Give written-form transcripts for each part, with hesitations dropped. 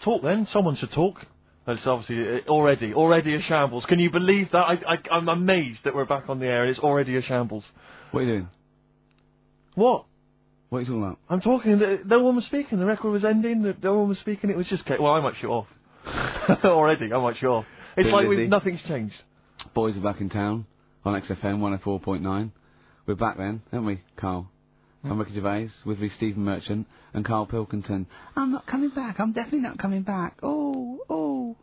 Talk then. Someone should talk. It's obviously already a shambles. Can you believe that? I'm amazed that we're back on the air and it's already a shambles. What are you doing? What? What are you talking about? I'm talking. No one was speaking. The record was ending. No one was speaking. It was just. Well, I might shut off. Already, I might shut off. It's like nothing's changed. Boys are back in town on XFM 104.9. We're back then, aren't we, Carl? I'm Ricky Gervais, with me Stephen Merchant and Carl Pilkington. I'm not coming back, I'm definitely not coming back. Oh,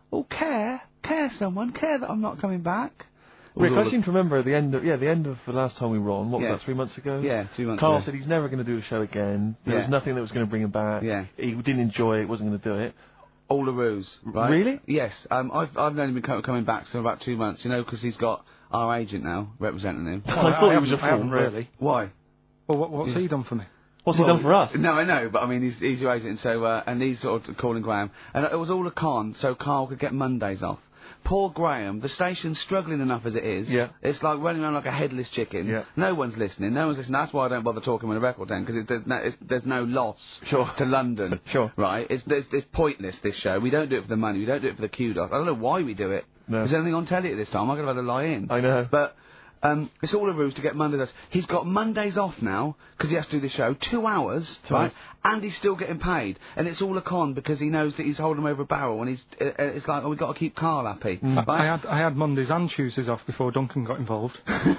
care someone, care that I'm not coming back. Rick, I seem to remember the end of the last time we were on, what was that, 3 months ago? Yeah, 3 months Carl ago. said he's never going to do a show again. There was nothing that was going to bring him back. Yeah. He didn't enjoy it, wasn't going to do it. All the ruse, right? Really? Yes, I've only been coming back for about 2 months, because he's got our agent now, representing him. I thought he was a fool. I haven't really. Why? Well, what's he done for me? What's he done for us? No, I know, but I mean, he's your agent, so, and he's sort of calling Graham. And it was all a con, so Carl could get Mondays off. Poor Graham, the station's struggling enough as it is. Yeah. It's like running around like a headless chicken. Yeah. No one's listening. That's why I don't bother talking with a record then, because there's no loss to London. Sure. Right? It's pointless, this show. We don't do it for the money. We don't do it for the kudos. I don't know why we do it. No. Is there anything on telly at this time? I'm going to have to lie in. I know. But... it's all a ruse to get Mondays. He's got Mondays off now because he has to do the show 2 hours, right? And he's still getting paid, and it's all a con because he knows that he's holding him over a barrel, and it's like, we've got to keep Carl happy. Right? I had Mondays and Tuesdays off before Duncan got involved. No,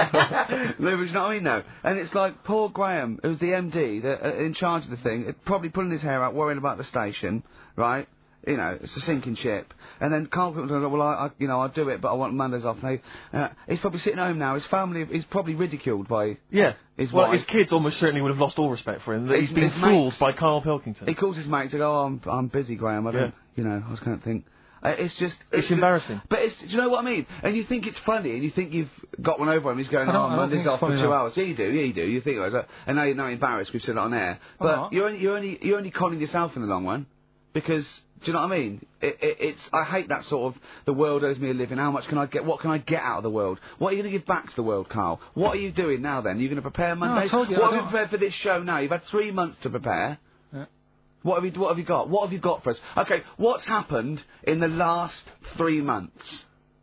but you know what I mean, though. And it's like poor Graham, who's the MD, in charge of the thing, probably pulling his hair out, worrying about the station, right? It's a sinking ship. And then Carl goes, well, I'll do it, but I want Mondays off. He's probably sitting home now. His family, he's probably ridiculed by his wife. His kids almost certainly would have lost all respect for him. He's been fooled by Carl Pilkington. He calls his mates and goes, I'm busy, Graham. I don't, I was going to think. It's embarrassing. But do you know what I mean? And you think it's funny, and you think you've got one over him. He's going, Monday's off for 2 hours. Yeah, you do. You think, and now you're not embarrassed. We've said it on air. But you're only conning yourself in the long run. Because, do you know what I mean? I hate that sort of, the world owes me a living, what can I get out of the world? What are you going to give back to the world, Carl? What are you doing now then? Are you going to prepare Mondays? No, I told you, what have you prepared for this show now? You've had 3 months to prepare. Yeah. What have you got? What have you got for us? Okay, what's happened in the last 3 months?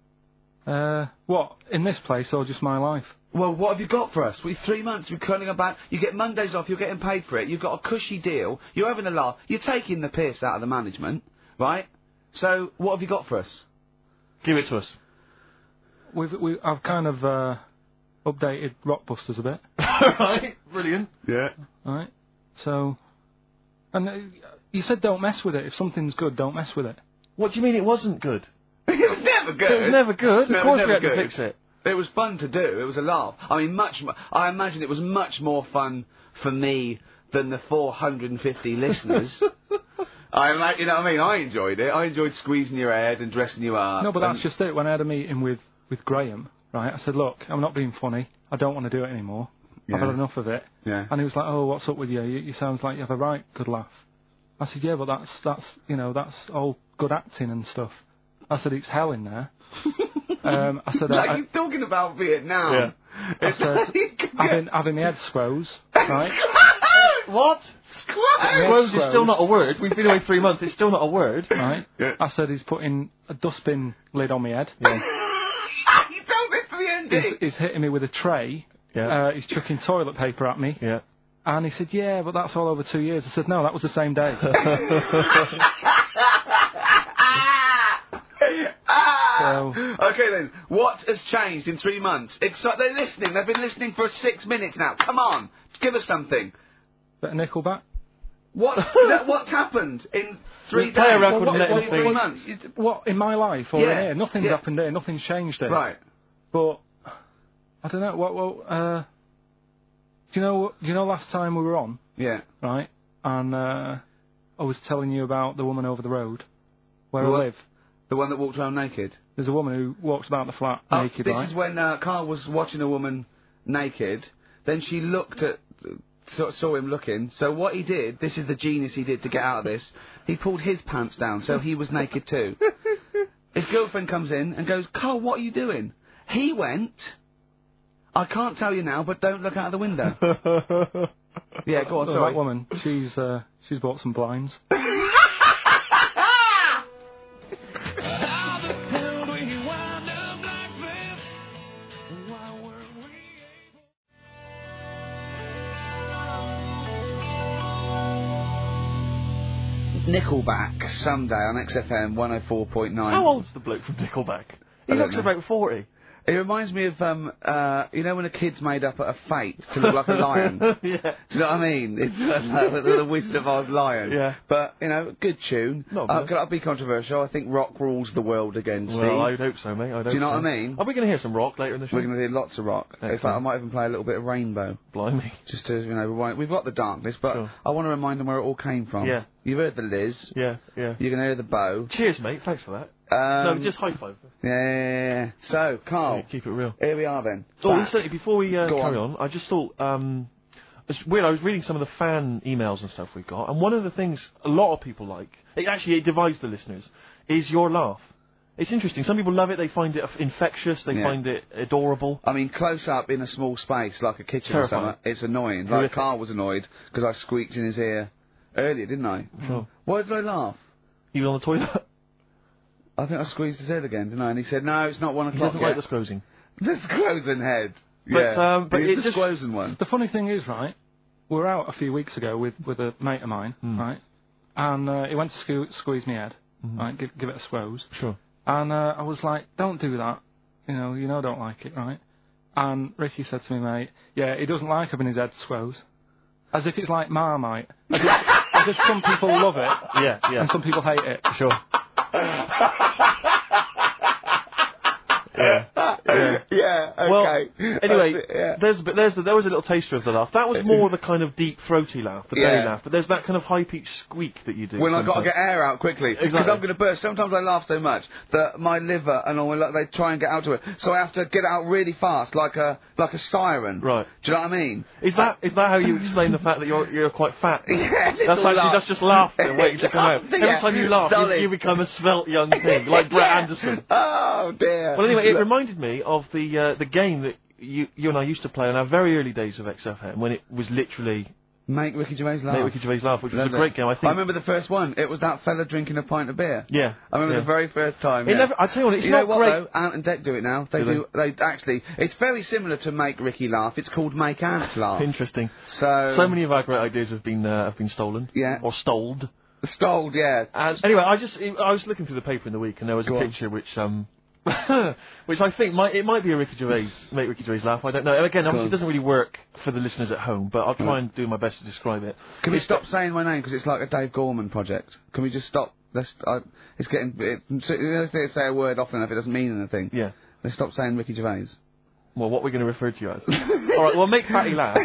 What? In this place or just my life? Well, what have you got for us? With 3 months, we're turning about. You get Mondays off, you're getting paid for it. You've got a cushy deal. You're having a laugh. You're taking the piss out of the management, right? So, what have you got for us? Give it to us. I've kind of updated Rockbusters a bit. Right, brilliant. Yeah. Right. So, and you said don't mess with it. If something's good, don't mess with it. What do you mean it wasn't good? It was never good. It was never good. No, of course it was we had never to good. fix it. It was fun to do. It was a laugh. I mean, I imagine it was much more fun for me than the 450 listeners. You know what I mean? I enjoyed it. I enjoyed squeezing your head and dressing you up. No, but that's just it. When I had a meeting with Graham, right, I said, look, I'm not being funny. I don't want to do it anymore. Yeah. I've had enough of it. Yeah. And he was like, oh, what's up with you? You sounds like you have a right good laugh. I said, yeah, but that's all good acting and stuff. I said, it's hell in there. I said, he's talking about Vietnam. Yeah. I said, having my head squoze, right? What? Squoze is still not a word. We've been away 3 months. It's still not a word. Right. Yeah. I said, he's putting a dustbin lid on my head. Yeah. You told this to the MD. He's hitting me with a tray. Yeah. He's chucking toilet paper at me. Yeah. And he said, yeah, but that's all over 2 years. I said, no, that was the same day. Okay then, what has changed in 3 months? They're listening. They've been listening for 6 minutes now. Come on, give us something. Bit of Nickelback. What's happened in 3 days? Play a record and let What, him 3 think. months? What, in my life or in here? Nothing's happened here. Nothing's changed here. Right. But I don't know. Do you know last time we were on? Yeah. Right. And I was telling you about the woman over the road where I live. The one that walked around naked? There's a woman who walks about the flat naked, this right? is when Carl was watching a woman naked. Then she looked at... saw him looking. So what he did, this is the genius he did to get out of this, he pulled his pants down, so he was naked too. His girlfriend comes in and goes, Carl, what are you doing? He went... I can't tell you now, but don't look out of the window. Yeah, go on, sorry. That woman, she's bought some blinds. Nickelback Sunday on XFM 104.9. How old's the bloke from Nickelback? He looks about 40. It reminds me of, you know when a kid's made up a fate to look like a lion? Yeah. Do you know what I mean? It's like the Wizard of Oz lion. Yeah. But, you know, good tune. Could I be controversial? I think rock rules the world again, Steve. Well, I'd hope so, mate. I'd hope so. Do you know what I mean? Are we going to hear some rock later in the show? We're going to hear lots of rock. Excellent. In fact, I might even play a little bit of Rainbow. Blimey. Just to, you know, we've got the darkness, but Sure. I want to remind them where it all came from. Yeah. You've heard the Liz. Yeah. You're going to hear the Bow. Cheers, mate. Thanks for that. No, just high five. Yeah. So, Carl. Yeah, keep it real. Here we are then. Oh, incidentally, before we carry on, I just thought, it's weird, I was reading some of the fan emails and stuff we've got, and one of the things a lot of people like, it divides the listeners, is your laugh. It's interesting. Some people love it, they find it infectious, they find it adorable. I mean, close up in a small space, like a kitchen or something, it's annoying. Like, Carl was annoyed, because I squeaked in his ear earlier, didn't I? Sure. Why did I laugh? You were on the toilet? I think I squeezed his head again, didn't I? And he said, no, it's not 1 o'clock He doesn't like the squozing. The squozing head. But it's the squozing one. The funny thing is, right, we were out a few weeks ago with a mate of mine, right, and he went to squeeze me head, right, give it a squoze. Sure. And I was like, don't do that, you know I don't like it, right? And Ricky said to me, mate, yeah, he doesn't like having his head squoze. As if it's like Marmite. As if some people love it, yeah, and some people hate it. Sure. Yeah, okay. Well, anyway, there was a little taster of the laugh. That was more the kind of deep, throaty laugh, the belly laugh. But there's that kind of high-pitched squeak that you do. When I've got to get air out quickly. Because Exactly. I'm going to burst. Sometimes I laugh so much that my liver and all, they try and get out to it. So I have to get it out really fast, like a siren. Right. Do you know what I mean? Is that how you explain the fact that you're quite fat? Yeah, That's just laughter waiting to come out. Every time you laugh, you become a svelte young thing, like Brett Anderson. Oh, dear. Well, anyway, it reminded me of the game that you and I used to play in our very early days of XFM, when it was literally Make Ricky Gervais laugh. Make Ricky Gervais laugh, which was a great game, I think. I remember the first one. It was that fella drinking a pint of beer. Yeah. I remember the very first time. I tell you what, it's not great. Though? Ant and Dec do it now. They actually. It's very similar to Make Ricky Laugh. It's called Make Ant Laugh. Interesting. So many of our great ideas have been stolen. Yeah. Or stoled. Stoled, yeah. And anyway, I was looking through the paper in the week, and there was a picture which which I think might be a Ricky Gervais, Make Ricky Gervais laugh. I don't know. Again, obviously, it doesn't really work for the listeners at home, but I'll try and do my best to describe it. Can we stop saying my name because it's like a Dave Gorman project? Can we just stop? It's getting. They say a word often enough, it doesn't mean anything. Yeah. Let's stop saying Ricky Gervais. Well, what we're going to refer to you as? All right. Well, Make Fatty Laugh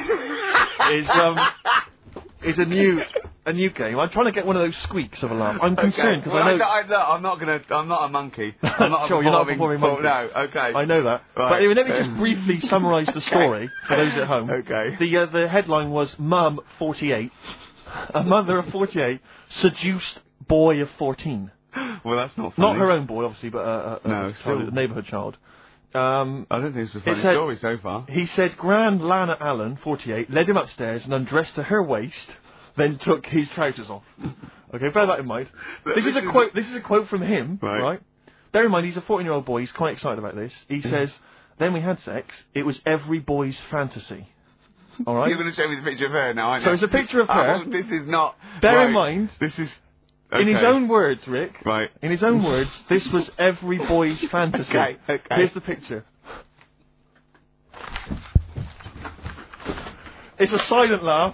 is a new game. I'm trying to get one of those squeaks of a laugh. I'm concerned because I know. I'm not a monkey. I'm not sure, you're not a performing monkey. No, okay. I know that. Right. But anyway, let me just briefly summarise the story for those at home. Okay. The headline was Mum 48, a mother of 48 seduced boy of 14. Well, that's not funny. Not her own boy, obviously, but a neighbourhood child. I don't think it's a funny story so far. He said, Grand Lana Allen, 48, led him upstairs and undressed to her waist, then took his trousers off. Okay, bear that in mind. This is a quote from him, right? Bear in mind, he's a 14-year-old boy. He's quite excited about this. He says, then we had sex. It was every boy's fantasy. All right? You're going to show me the picture of her now, aren't you? So it's a picture of her. Oh, this is not... Bear in mind... This is... Okay. In his own words, Rick. Right. In his own words, this was every boy's fantasy. Okay. Here's the picture. It's a silent laugh.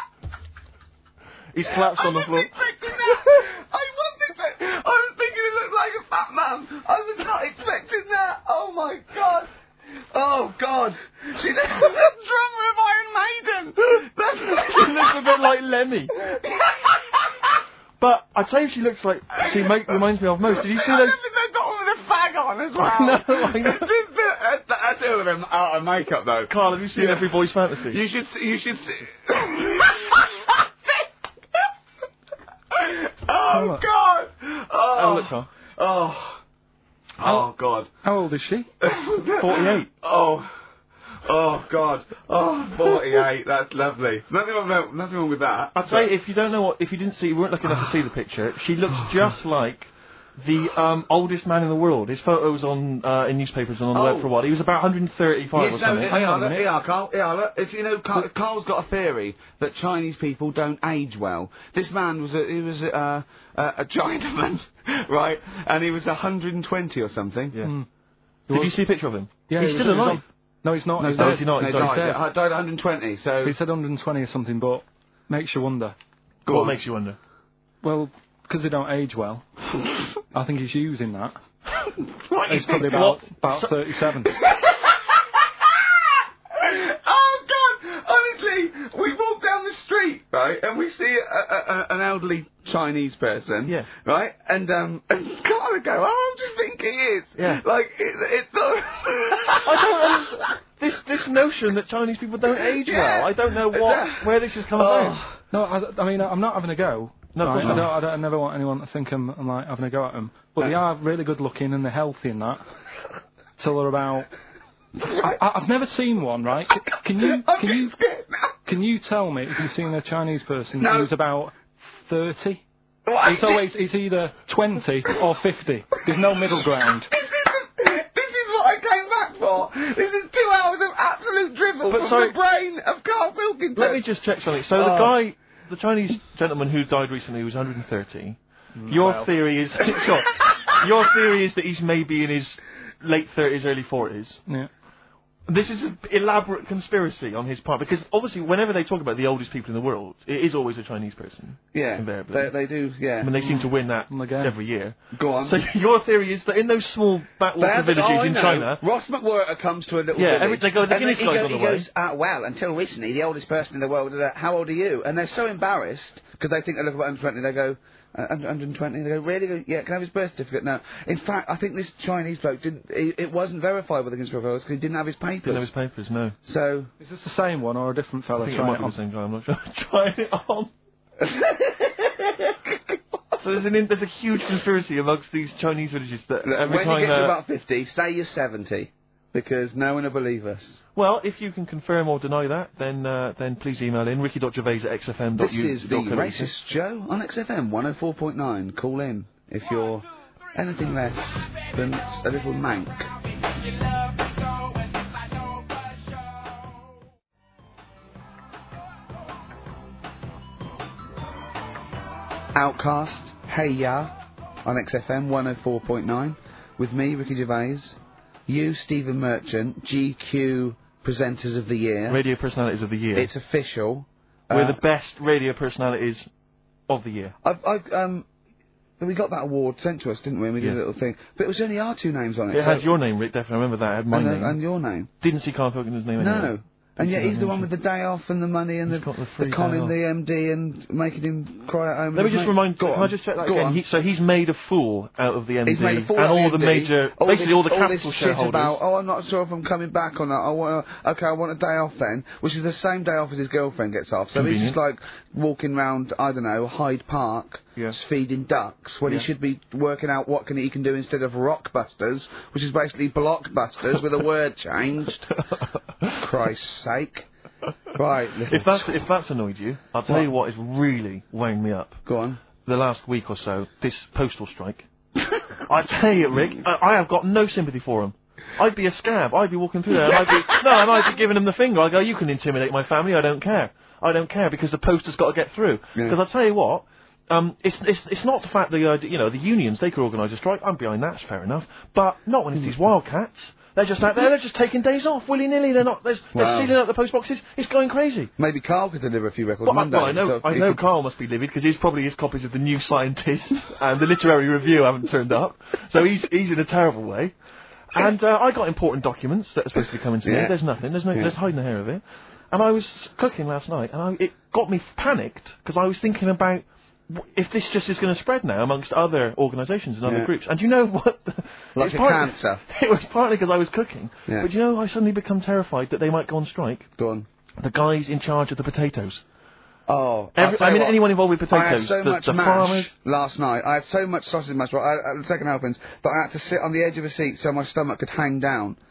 He's collapsed on the floor. I was thinking it looked like a fat man. I was not expecting that. Oh my god. Oh god. She looks like the drummer of Iron Maiden. She looks a bit like Lemmy. But I tell you, she looks like reminds me of most. Did you see those? I think they've got one with a fag on as well. I know. Just two of them out of makeup though. Carl, have you seen Every Boy's Fantasy? You should see. Oh God! Oh, look, Carl. Oh God! How old is she? 48. Oh God! Oh, 48. That's lovely. Nothing wrong with that. I'll tell you, if you didn't see, you weren't lucky enough to see the picture. She looks just like the oldest man in the world. His photos on in newspapers and on the web for a while. He was about 135 or something. Carl. It's, Carl's got a theory that Chinese people don't age well. This man was a Chinaman, right? And he was 120 or something. Yeah. Did you see a picture of him? Yeah, he's still alive. No, he's not. No, he's he's not. No, he died at 120. So he said 120 or something, but makes you wonder. What makes you wonder? Well, because they don't age well. I think he's using that. What he's probably about 37. Oh God! Honestly, we walk down the street, right, and we see an elderly Chinese person, right, and kind of go, oh, I'm just thinking he is, like it's not. I don't understand this notion that Chinese people don't age well. I don't know where this has come about. No, I mean I'm not having a go. No, right? I never want anyone to think I'm like having a go at them. But they are really good looking and they're healthy and that. Till they're about. I've never seen one, right? Can you tell me if you've seen a Chinese person who's about 30? It's either 20 or 50. There's no middle ground. This is what I came back for. This is 2 hours of absolute drivel from the brain of Carl Pilkington. Let me just check something. So the Chinese gentleman who died recently was 130. Your theory is your theory is that he's maybe in his late 30s, early 40s. Yeah. This is an elaborate conspiracy on his part, because obviously whenever they talk about the oldest people in the world, it is always a Chinese person. Yeah, invariably. They do, yeah. I mean, they seem to win that every year. Go on. So your theory is that in those small backwater villages in China... Ross McWhirter comes to a little village. They go, the Guinness guy's on the way. He goes, well, until recently, the oldest person in the world, how old are you? And they're so embarrassed, because they think they look about 120, they go... 120. They go, really? Yeah, can I have his birth certificate now? In fact, I think this Chinese bloke didn't. It wasn't verified by the conspiracy because he didn't have his papers. Didn't have his papers, no. So is this the same one or a different fellow? I think it might be the same guy. I'm not sure. Trying it on. So there's a huge conspiracy amongst these Chinese villages that every time when you get to about 50, say you're 70. Because no one will believe us. Well, if you can confirm or deny that, then please email in ricky.gervais@xfm.u. This is the Racist Joe on XFM 104.9. Call in if you're anything less than a little mank. Outcast, Hey Ya, on XFM 104.9, with me, Ricky Gervais. You, Stephen Merchant, GQ Presenters of the Year. Radio Personalities of the Year. It's official. We're the best radio personalities of the year. We got that award sent to us, didn't we? We did a little thing. But it was only our two names on it. It has your name, Rick, definitely. I remember that. It had my name. And your name. Didn't see Carl Pilkington's name anywhere. No. And yet he's the one with the day off and the money and the conning the MD and making him cry at home. Let me just remind. Can I just check that again? So he's made a fool out of the MD. He's made a fool and out all of the major, basically all the capital shareholders. About, I'm not sure if I'm coming back or not. I want a day off then, which is the same day off as his girlfriend gets off. So he's just like walking round, I don't know, Hyde Park. Yes. Feeding ducks when he should be working out what he can do instead of Rockbusters, which is basically Blockbusters with a word changed. Christ's sake. Right. If that's annoyed you, I'll tell you what is really weighing me up. Go on. The last week or so, this postal strike. I tell you, Rick, I have got no sympathy for him. I'd be a scab. I'd be walking through there and I'd be giving him the finger. I'd go, you can intimidate my family, I don't care. I don't care because the post has got to get through. Because I'll tell you what, it's not the fact that, the unions, they could organise a strike. I'm behind that, it's fair enough. But not when it's these wildcats. They're just out there, they're just taking days off, willy-nilly, they're sealing up the post boxes, it's going crazy. Maybe Carl could deliver a few records Monday. Well, I know Carl must be livid, because his copies of The New Scientist and The Literary Review haven't turned up, so he's in a terrible way. And I got important documents that are supposed to be coming to me, there's nothing, there's hiding the hair of it. And I was cooking last night, and it got me panicked, because I was thinking about if this just is going to spread now amongst other organisations and other groups. And you know what? Like a cancer. It was partly because I was cooking. Yeah. But I suddenly become terrified that they might go on strike. Go on. The guys in charge of the potatoes. Oh, anyone involved with potatoes. I had so much mash farmers. Last night. I had so much sausage mash, the second helpings, that I had to sit on the edge of a seat so my stomach could hang down.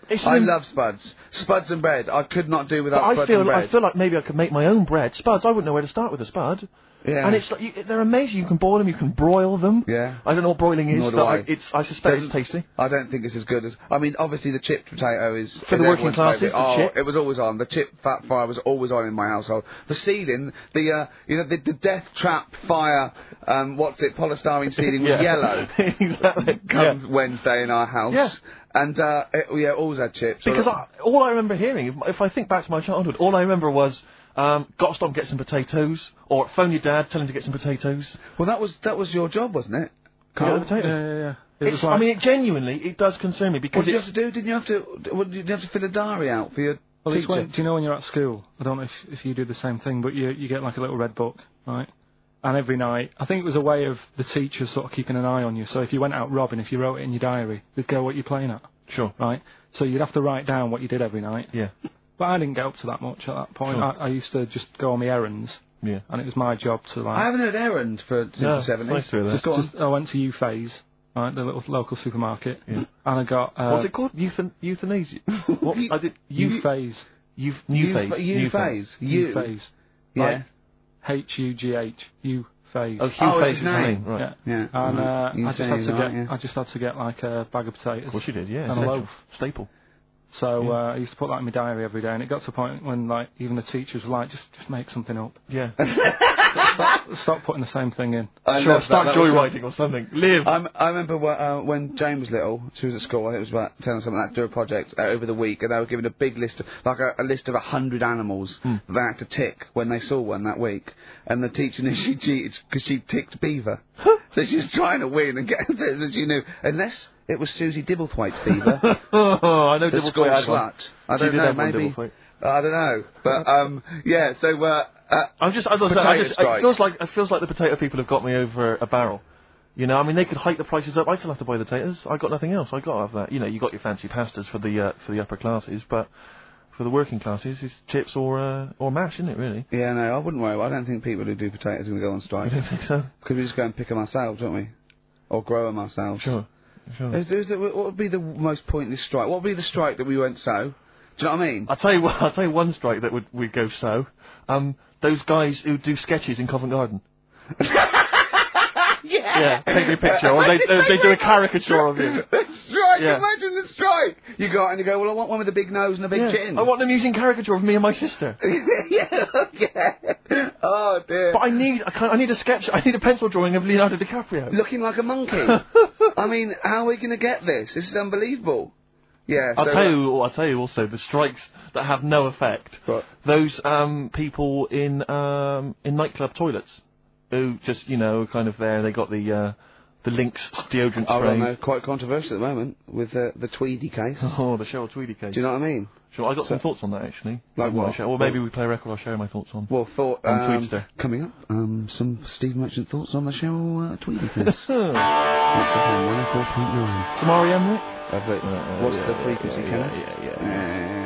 I love Spuds. Spuds and bread. I could not do without Spuds and bread. I feel like maybe I could make my own bread. Spuds, I wouldn't know where to start with a spud. Yeah. And it's like, they're amazing. You can boil them, you can broil them. Yeah. I don't know what broiling is, but I suspect it's tasty. I don't think it's as good as... I mean, obviously the chipped potato is... For the working classes, the chip. It was always on. The chip fat fire was always on in my household. The ceiling, the death trap fire, polystyrene ceiling was yellow. Exactly. Come Wednesday in our house. Yeah. And, always had chips. Because all I remember hearing, if I think back to my childhood, all I remember was... got to stop and get some potatoes, or phone your dad, tell him to get some potatoes. Well, that was your job, wasn't it? Carl? The potatoes. Yeah. I mean, it does concern me because what did you have to do? Didn't you have to fill a diary out for your teacher? Do you know when you're at school? I don't know if you do the same thing, but you get like a little red book, right? And every night, I think it was a way of the teachers sort of keeping an eye on you. So if you went out robbing, if you wrote it in your diary, they'd go, what you're playing at. Sure. Right? So you'd have to write down what you did every night. Yeah. But I didn't get up to that much at that point. Sure. I used to just go on my errands. Yeah. And it was my job to like... I haven't heard errands since the 70s. Nice to hear that. I went to U-Phase, right, the little local supermarket. Yeah. And I got... what's it called? Euthanasia? What? I did... U-Phase. U-Phase. U-Phase. U-Phase. Yeah. H-U-G-H. U-Phase. Oh, Hugh Phase is his name. Right. Yeah. And I just had to get like a bag of potatoes. Of course you did, yeah. And a loaf. Staple. So I used to put that in my diary every day, and it got to a point when like even the teachers were like, just make something up. Yeah. Stop putting the same thing in. Start joyriding or something. Live. I remember when Jane was little, she was at school, I think it was about 10 or something like that, to do a project over the week, and they were given a big list, a list of 100 animals that they had to tick when they saw one that week. And the teacher knew she cheated because she ticked beaver. So she was trying to win and get it, she knew, unless it was Susie Dibblethwaite's beaver. I know the school slut. I don't know, maybe. I don't know, but yeah. So it feels like the potato people have got me over a barrel. You know, I mean, they could hike the prices up. I still have to buy the potatoes. I got nothing else. I got to have that. You know, you got your fancy pastas for the upper classes, but for the working classes, it's chips or mash, isn't it? Really? Yeah, no, I wouldn't worry. I don't think people who do potatoes are going to go on strike. You don't think so? Because we just go and pick them ourselves, don't we? Or grow them ourselves. Sure. What would be the most pointless strike? What would be the strike that we went so? Do you know what I mean? I'll tell you one strike that would go so. Those guys who do sketches in Covent Garden. Yeah, take me a picture, or they do a caricature of you. The strike, imagine the strike! You go out and you go, well, I want one with a big nose and a big chin. I want them using caricature of me and my sister. Yeah. Oh, dear. But I need a sketch, I need a pencil drawing of Leonardo DiCaprio. Looking like a monkey. I mean, how are we going to get this? This is unbelievable. Yeah. I'll tell you also, the strikes that have no effect. Right. Those people in nightclub toilets. Who just, kind of there, they got the Lynx deodorant sprays. I know, quite controversial at the moment, with the Tweedy case. Oh, the Cheryl Tweedy case. Do you know what I mean? Sure, I got some thoughts on that, actually. Like what? Or maybe we play a record, I'll share my thoughts on. Well, on Tweedster. Coming up, some Steve Merchant thoughts on the Cheryl Tweedy case. It's FM 104.9. Some R.E.M., Rick? What's the frequency, Kenneth? Yeah.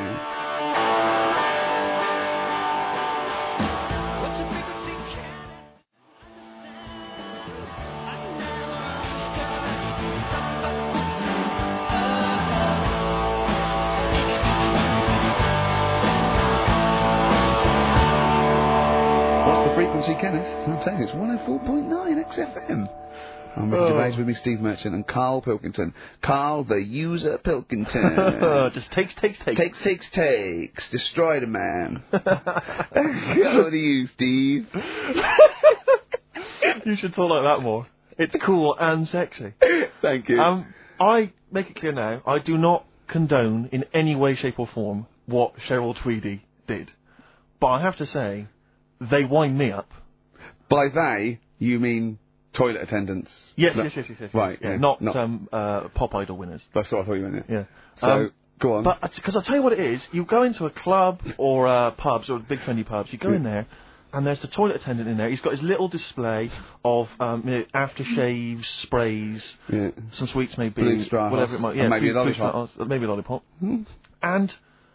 Kenneth, I'll tell you, it's 104.9 XFM. I'm Ricky Gervais with me, Steve Merchant, and Carl Pilkington. Carl, the user Pilkington. Just takes. Takes. Destroy the man. Over to you, Steve. You should talk like that more. It's cool and sexy. Thank you. I make it clear now, I do not condone in any way, shape or form what Cheryl Tweedy did. But I have to say, they wind me up. By they, you mean toilet attendants? Yes. Right, yeah. Not Pop Idol winners. That's what I thought you meant, yeah. So, go on. But, because I'll tell you what it is, you go into a club or pubs, or big friendly pubs, you go in there, and there's the toilet attendant in there. He's got his little display of aftershaves, sprays, some sweets maybe, blue straw, whatever it might be. Yeah, maybe a lollipop. Maybe a lollipop. And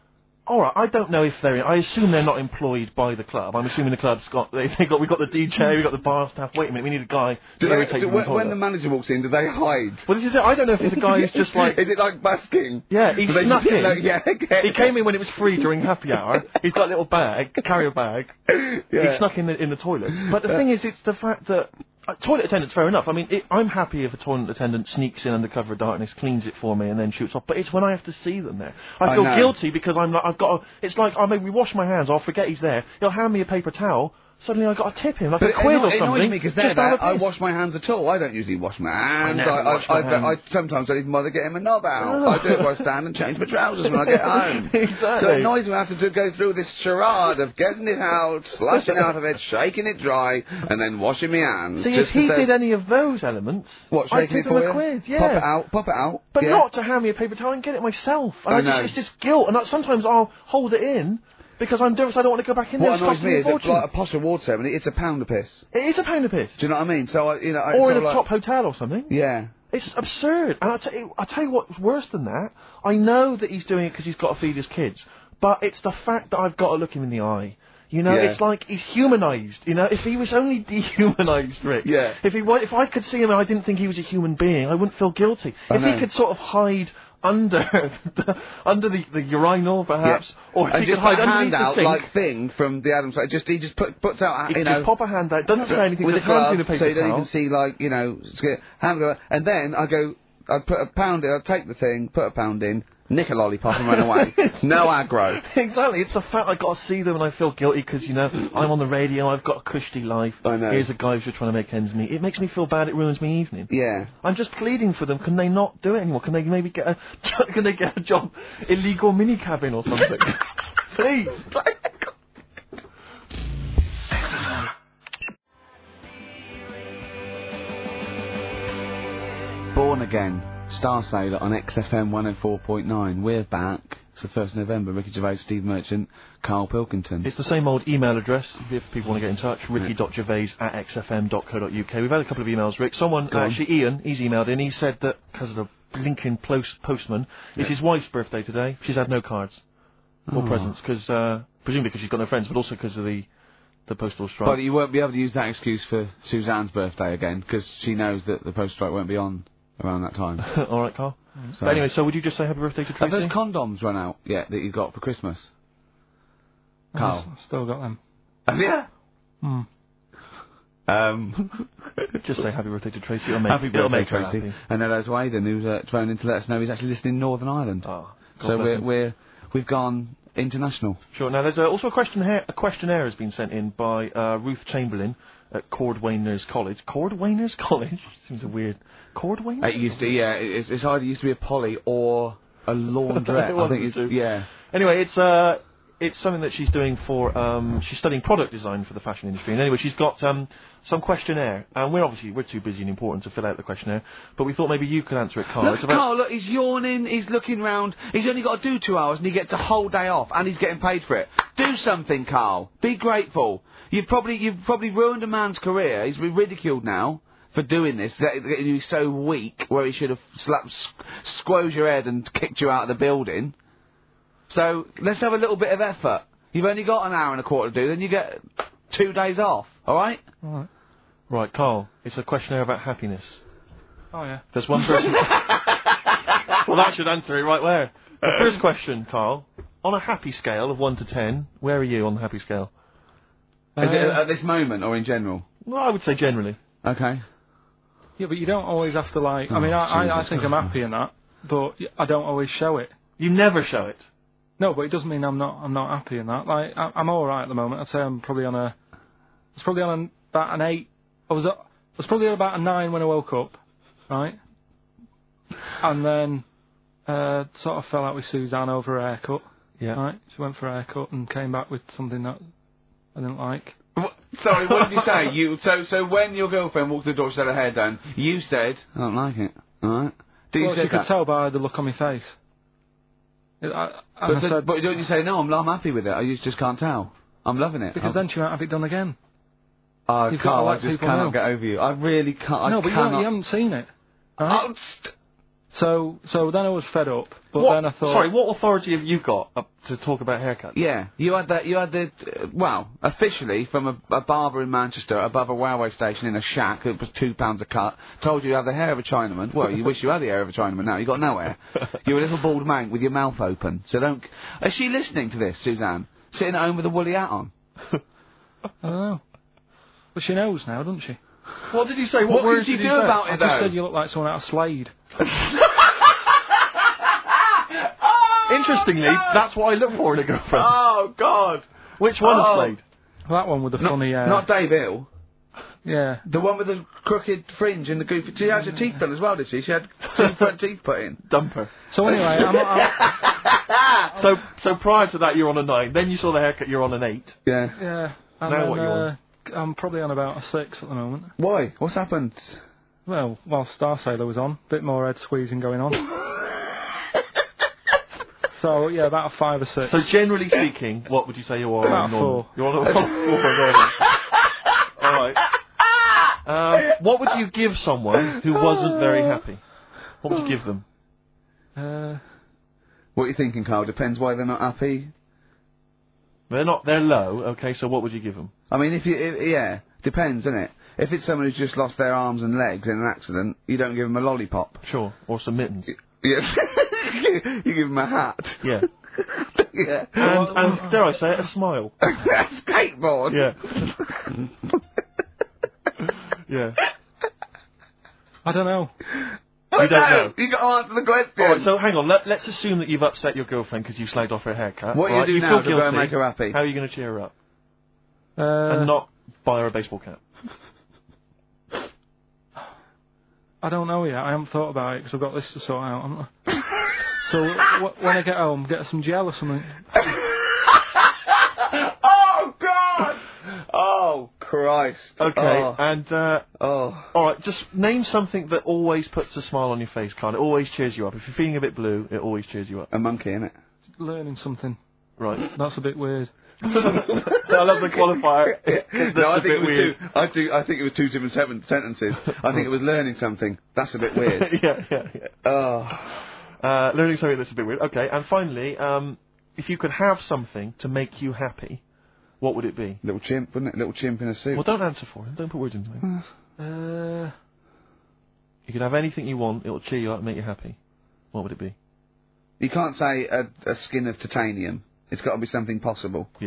All right, I don't know if they're. I assume they're not employed by the club. I'm assuming the club's got. We've got the DJ, we've got the bar staff. Wait a minute, we need a guy to irritate them. When the manager walks in, do they hide? Well, this is it. I don't know if it's a guy who's just like. Is it like busking? Yeah, he snuck in. Like, yeah, okay. He came in when it was free during happy hour. He's got a little bag, carrier bag. Yeah. He snuck in the toilet. But the thing is, it's the fact that. Toilet attendants, fair enough. I mean, I'm happy if a toilet attendant sneaks in under cover of darkness, cleans it for me, and then shoots off. But it's when I have to see them there. I feel guilty because I've got. It's like I maybe wash my hands. I'll forget he's there. He'll hand me a paper towel. Suddenly I've got to tip him like a quid or something. It annoys me because I wash my hands at all. I don't usually wash my hands. I sometimes don't even bother getting my knob out. I do it while I stand and change my trousers when I get home. Exactly. So it annoys me I have to go through this charade of getting it out, slushing out of it, shaking it dry, and then washing my hands. See, if he did any of those elements, I'd tip him a quid, yeah. Pop it out. But not to hand me a paper towel and get it myself. And it's just guilt. And sometimes I'll hold it in. Because I'm nervous, I don't want to go back in there. What annoys me is that, like a posh award ceremony, it's £1 a piss. It is £1 a piss. Do you know what I mean? So or in a top hotel or something. Yeah. It's absurd. And I'll tell you what's worse than that. I know that he's doing it because he's got to feed his kids, but it's the fact that I've got to look him in the eye. You know, it's like he's humanised. You know, if he was only dehumanised, Rick. Yeah. If I could see him and I didn't think he was a human being, I wouldn't feel guilty. If he could sort of hide under the urinal, perhaps, or if he could hide underneath the sink. Like thing from the Adams. Like he just puts out. He just pop a hand out. Doesn't say anything. With just a glove, hands in the paper so you don't towel. even see hand go. And then I put a pound in. I take the thing, put a pound in. Nick a lollipop and run away. No aggro. Exactly. It's the fact I got to see them and I feel guilty because, I'm on the radio, I've got a cushy life. I know. Here's a guy who's just trying to make ends meet. It makes me feel bad, it ruins my evening. Yeah. I'm just pleading for them. Can they not do it anymore? Can they maybe get a job, illegal mini cabin or something? Please. Born Again. Star Sailor on XFM 104.9. We're back. It's the 1st of November. Ricky Gervais, Steve Merchant, Carl Pilkington. It's the same old email address if people want to get in touch. ricky.gervais@xfm.co.uk. We've had a couple of emails, Rick. Someone, actually Ian, he's emailed in. He said that because of the blinking postman, it's his wife's birthday today. She's had no cards or presents because presumably because she's got no friends, but also because of the postal strike. But you won't be able to use that excuse for Suzanne's birthday again because she knows that the postal strike won't be on around that time. All right, Carl. But anyway, so would you just say happy birthday to Tracy? Have those condoms run out yet that you got for Christmas? Carl? I've still got them. Have you? Just say happy birthday to Tracy. Happy birthday, Tracy. And hello to Aidan, who's phoned in to let us know he's actually listening in Northern Ireland. Oh, so we've gone international. Sure. Now there's also a questionnaire has been sent in by Ruth Chamberlain at Cordwainers College. Cordwainers College seems a weird. Cordwainers? It used to, it's either used to be a poly or a laundrette. I think it's Anyway, it's something that she's doing for she's studying product design for the fashion industry. And anyway, she's got some questionnaire, and we're too busy and important to fill out the questionnaire. But we thought maybe you could answer it, Carl. Look, he's yawning. He's looking round. He's only got to do 2 hours, and he gets a whole day off, and he's getting paid for it. Do something, Carl. Be grateful. You've probably ruined a man's career. He's ridiculed now for doing this. He's so weak, where he should have squozed your head and kicked you out of the building. So, let's have a little bit of effort. You've only got an hour and a quarter to do, then you get 2 days off, alright? Alright. Right, Carl, it's a questionnaire about happiness. Oh, yeah. There's one person... Well, that should answer it right where. The first question, Carl, on a happy scale of 1 to 10, where are you on the happy scale? Is it at this moment or in general? Well, I would say generally. Okay. Yeah, but you don't always have to, I think I'm happy in that, but I don't always show it. You never show it? No, but it doesn't mean I'm not happy in that. I'm all right at the moment. I'd say I'm probably on about an 8. I was probably at about a 9 when I woke up, right? And then sort of fell out with Suzanne over her haircut. Yeah. Right. She went for a haircut and came back with something that I didn't like. Sorry, what did you say? So when your girlfriend walked through the door, she had her hair down. You said, "I don't like it." All right. You could tell by the look on my face. But don't you say, no, I'm happy with it, I just can't tell. I'm loving it. Because then she might have it done again. Carl, I just cannot get over you. I really can't. No, but you haven't seen it. Right? So then I was fed up, but then I thought... Sorry, what authority have you got to talk about haircuts? Yeah, you had well, officially from a barber in Manchester above a railway station in a shack, it was £2 a cut, told you had the hair of a Chinaman. Well, you wish you had the hair of a Chinaman now, you got no hair. You're a little bald man with your mouth open, so don't... Is she listening to this, Suzanne? Sitting at home with a woolly hat on? I don't know. But she knows now, doesn't she? What did you say? What words did did you you do say? about it, I just said you look like someone out of Slade. Interestingly, that's what I look for in a girlfriend. Oh, God! Which one is Slade? That one with the funny... Not Dave Hill. Yeah. The one with the crooked fringe and the goofy... She had her teeth done as well, did she? She had 2 front teeth put in. Dumper. So anyway, So prior to that, you're on a 9. Then you saw the haircut, you're on an 8. Yeah. Yeah. And Now then, what you on? I'm probably on about a 6 at the moment. Why? What's happened? Well, while Star Sailor was on, bit more head squeezing going on. So, yeah, about a 5 or 6. So generally speaking, what would you say you are? About 4. You're on a 4. Alright. What would you give someone who wasn't very happy? What would you give them? What are you thinking, Carl? Depends why they're not happy. They're low, okay, so what would you give them? I mean, yeah, depends, doesn't it? If it's someone who's just lost their arms and legs in an accident, you don't give them a lollipop. Sure, or some mittens. Yes. You give them a hat. Yeah. Yeah. And dare I say it, a smile. A skateboard. Yeah. Yeah. I don't know. You don't know. You got to answer the question. Alright, so hang on, let's assume that you've upset your girlfriend because you slagged off her haircut. What right? you do now to go and make her happy? How are you going to cheer her up? And not buy her a baseball cap. I don't know yet. I haven't thought about it because I've got this to sort out, haven't I? So when I get home, get her some gel or something. Oh, God! Oh, Christ. Okay, and, Oh. alright, just name something that always puts a smile on your face, Carl. It always cheers you up. If you're feeling a bit blue, it always cheers you up. A monkey, innit? Learning something. Right. That's a bit weird. I love the qualifier. No, I think it was weird. I think it was 2 different sentences. I think it was learning something. That's a bit weird. yeah. Oh. Learning something that's a bit weird. Okay, and finally, if you could have something to make you happy, what would it be? Little chimp, wouldn't it? Little chimp in a suit. Well, don't answer for him. Don't put words into him. You could have anything you want. It'll cheer you up and make you happy. What would it be? You can't say a skin of titanium. It's got to be something possible. Yeah.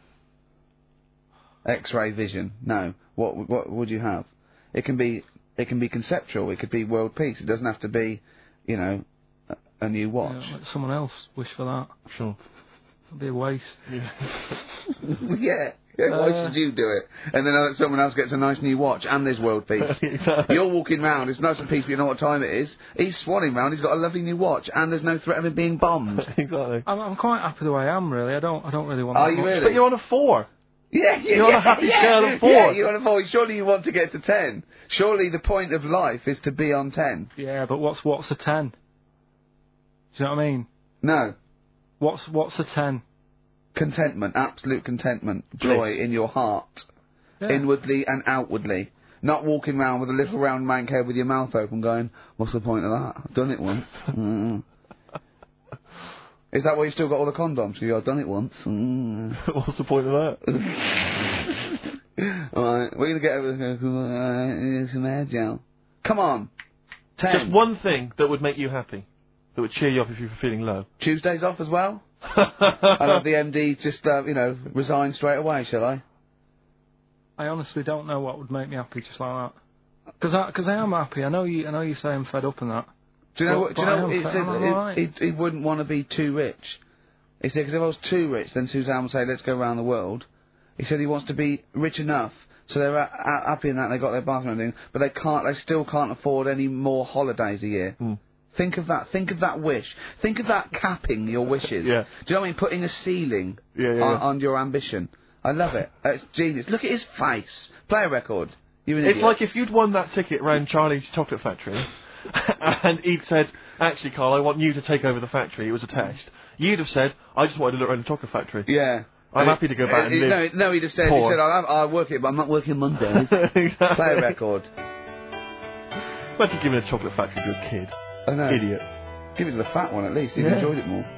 X-ray vision. No. What would you have? It can be conceptual. It could be world peace. It doesn't have to be, a new watch. Yeah, let someone else wish for that. Sure. It'd be a waste. Yeah. Yeah. Why should you do it? And then someone else gets a nice new watch and there's world peace. Exactly. You're walking round, it's nice and peaceful, you know what time it is. He's swanning round, he's got a lovely new watch and there's no threat of him being bombed. Exactly. I'm quite happy the way I am, really. I don't really want Are that you much. really? But you're on a 4. Yeah, You're on a happy scale of 4. Yeah, you're on a 4. Surely you want to get to 10. Surely the point of life is to be on 10. Yeah, but what's a 10? Do you know what I mean? No. What's a 10? Contentment, absolute contentment, joy in your heart, inwardly and outwardly. Not walking around with a little round mank head with your mouth open going, what's the point of that? I've done it once. Is that why you've still got all the condoms? I've done it once. What's the point of that? Alright, we're going to get over some hair gel. Come on. 10. Just one thing that would make you happy. That would cheer you up if you were feeling low. Tuesdays off as well? I'll have the MD just, resign straight away, shall I? I honestly don't know what would make me happy just like that. Because I am happy. I know you say I'm fed up and that. Do you know what? He wouldn't want to be too rich. He said, because if I was too rich, then Suzanne would say, let's go around the world. He said he wants to be rich enough, so they're happy in that, they got their bathroom and everything, but they still can't afford any more holidays a year. Think of that wish. Think of that capping your wishes. Yeah. Do you know what I mean? Putting a ceiling on your ambition. I love it. It's genius. Look at his face. Play a record. You're an idiot. It's like if you'd won that ticket round Charlie's Chocolate Factory, and he'd said, actually, Carl, I want you to take over the factory. It was a test. You'd have said, I just wanted to look around the chocolate factory. Yeah. I'm happy to go back and live. No, he'd have said, I'll work it, but I'm not working Mondays. Exactly. Play a record. Imagine giving a chocolate factory to a kid. I know. Idiot. Give it to the fat one at least. He'd enjoyed it more.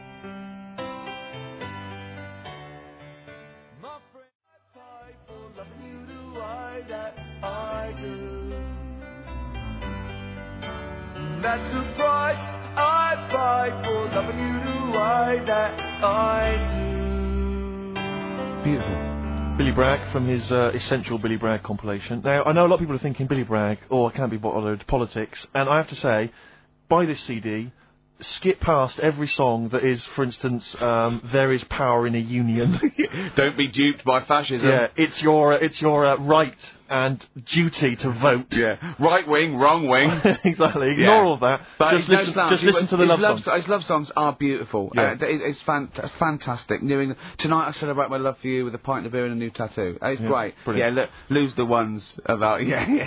That's the price I pay for loving you the way that I do. Beautiful. Billy Bragg from his Essential Billy Bragg compilation. Now, I know a lot of people are thinking Billy Bragg, I can't be bothered, politics, and I have to say, buy this CD, skip past every song that is, for instance, there is power in a union. Don't be duped by fascism. Yeah, it's your right and duty to vote. Yeah, right wing, wrong wing. Exactly. Ignore all that. But just listen to the love songs. His love songs are beautiful. Yeah. It's fantastic. Tonight I celebrate my love for you with a pint of beer and a new tattoo. It's great. Brilliant. Yeah, lose the ones about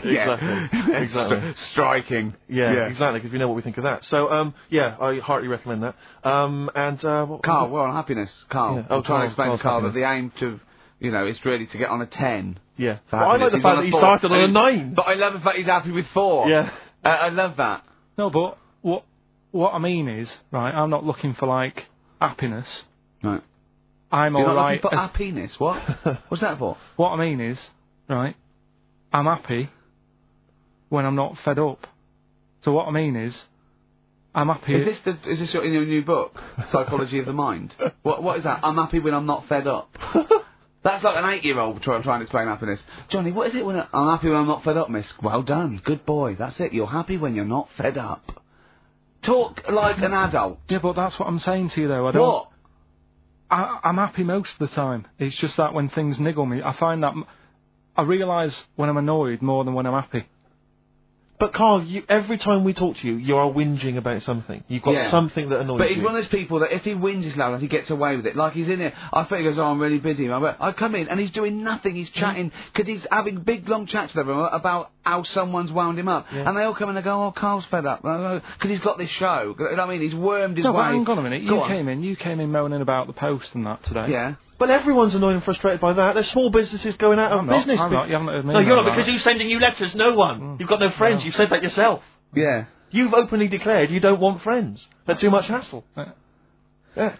Exactly. Striking. Yeah, exactly. Because we know what we think of that. So I heartily recommend that. Carl, we're on happiness. Carl, Yeah. I'm trying to explain to Carl happiness. that the aim to, is really to get on a 10. Yeah. For Well, I like happiness. the He's fact on that he 4. started on a 9. But I love the fact he's happy with 4. Yeah. I love that. No, but what I mean is, right, I'm not looking for, like, happiness. Right. I'm You're not alright. looking for happiness? What? What's that for? What I mean is, right, I'm happy when I'm not fed up. So what I mean is, I'm happy... Is this in your new book, Psychology of the Mind? What is that? I'm happy when I'm not fed up. That's like an 8-year-old trying to explain happiness. Johnny, what is it when I'm happy when I'm not fed up, miss? Well done. Good boy. That's it. You're happy when you're not fed up. Talk like an adult. Yeah, but that's what I'm saying to you, though. I don't... What? I'm happy most of the time. It's just that when things niggle me, I find that... I realise when I'm annoyed more than when I'm happy. But Carl, every time we talk to you, you are whinging about something. You've got something that annoys you. But he's one of those people that if he whinges loud enough, he gets away with it. Like he's in here, I think he goes, I'm really busy. I come in and he's doing nothing. He's chatting, because he's having big, long chats with everyone about how someone's wound him up. Yeah. And they all come in and go, Carl's fed up. Because he's got this show. You know what I mean? He's wormed his way. But hang on a minute. You came in moaning about the Post and that today. Yeah. But everyone's annoyed and frustrated by that. There's small businesses going out of business. I'm not. You haven't heard me. No, you're not, because he's sending you letters. No one. You've got no friends. You've said that yourself. Yeah. You've openly declared you don't want friends. They're too much hassle. Yeah.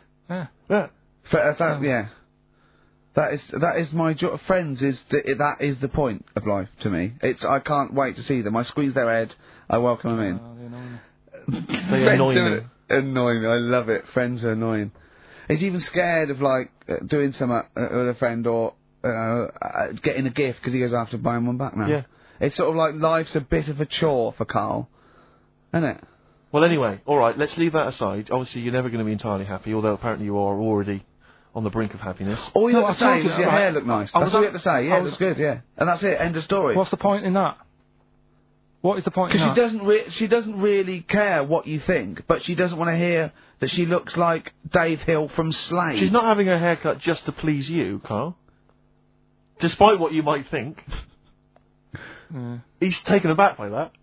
Yeah. That is my job. Friends that is the point of life to me. I can't wait to see them. I squeeze their head. I welcome them in. They annoy me. Annoying me. I love it. Friends are annoying. He's even scared of doing something with a friend or getting a gift because he goes after buying one back now. Yeah. It's sort of like life's a bit of a chore for Carl, isn't it? Well, anyway, all right. Let's leave that aside. Obviously, you're never going to be entirely happy, although apparently you are already on the brink of happiness. All you have to say is your hair looked nice. That's all you have to say. Yeah, it looks good. Yeah, and that's it. End of story. What's the point in that? What is the point in that? Because she doesn't really care what you think, but she doesn't want to hear that she looks like Dave Hill from Slade. She's not having her hair cut just to please you, Carl. Despite what you might think. He's taken aback by that.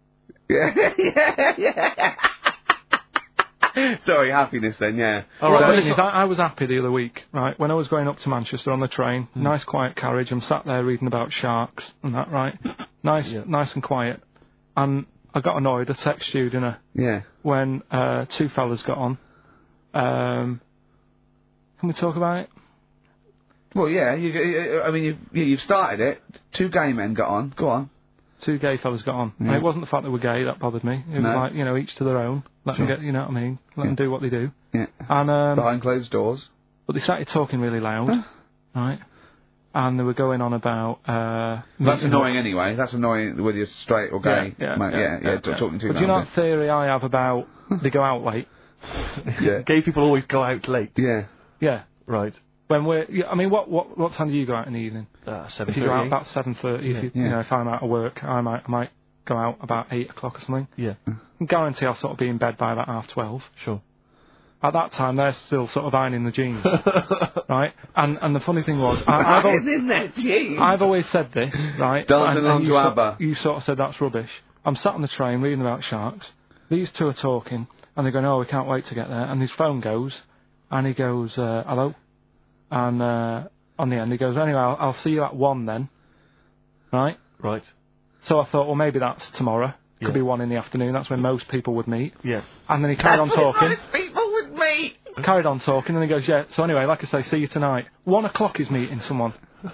Yeah. Sorry, happiness then, yeah. All right, listen, I was happy the other week, right? When I was going up to Manchester on the train, nice quiet carriage, I'm sat there reading about sharks and that, right? Nice and quiet. And I got annoyed, I texted you, didn't I? Yeah. When 2 fellas got on. Can we talk about it? Well, yeah, you've started it. 2 gay men got on. Go on. 2 gay fellas got on. And it wasn't the fact they were gay that bothered me. It was like, each to their own. Let them get, you know what I mean? Let them do what they do. Yeah. And behind closed doors. But they started talking really loud, right? And they were going on about... That's annoying anyway. That's annoying whether you're straight or gay. Talking to But do you know that theory I have about they go out late? Yeah. Gay people always go out late. Yeah. Yeah. Right. When what time do you go out in the evening? 7:30. If you go out about 7:30, if I'm out of work, I might go out about 8 o'clock or something. Yeah. I guarantee I'll sort of be in bed by about 12:30. Sure. At that time, they're still sort of ironing the jeans, right? And the funny thing was, I've always said this, right? Dancing along to ABBA. You sort of said that's rubbish. I'm sat on the train reading about sharks. These 2 are talking, and they're going, "Oh, we can't wait to get there." And his phone goes, and he goes, "Hello," and on the end he goes, "Anyway, I'll see you at 1 then," right? Right. So I thought, well, maybe that's tomorrow. Could be 1 in the afternoon. That's when most people would meet. Yeah. And then he carried on talking. Most people would meet. Carried on talking, and he goes, yeah. So anyway, like I say, see you tonight. 1 o'clock is meeting someone.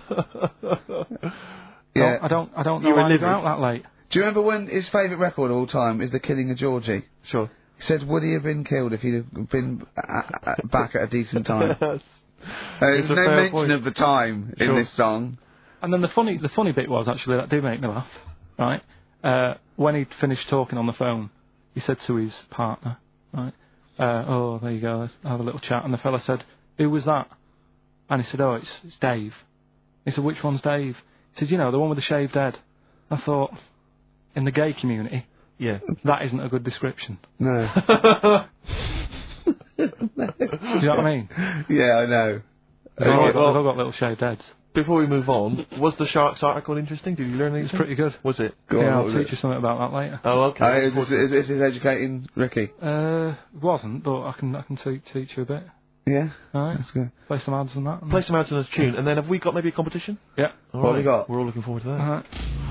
Yeah. I don't know why you go out that late. Do you remember when his favourite record of all time is The Killing of Georgie? Sure. He said, would he have been killed if he'd have been back at a decent time? There's no mention point. of the time in this song. And then the funny bit was, actually, that did make me laugh, right? When he'd finished talking on the phone, he said to his partner, right, oh, there you go, let's have a little chat. And the fella said, who was that? And he said, oh, it's Dave. He said, which one's Dave? He said, you know, the one with the shaved head. I thought, in the gay community, yeah, that isn't a good description. No. Do you know what I mean? Yeah, I know. They've all got little shaved heads. Before we move on, was the Sharks article interesting? Did you learn anything? It's pretty good. Was it? I'll teach you something about that later. Oh, okay. Is this educating Ricky? It wasn't, but I can teach you a bit. Yeah? Alright. That's good. Play some ads and that. Play some ads on a tune, and then have we got maybe a competition? Yeah. What have we got? We're all looking forward to that. Alright.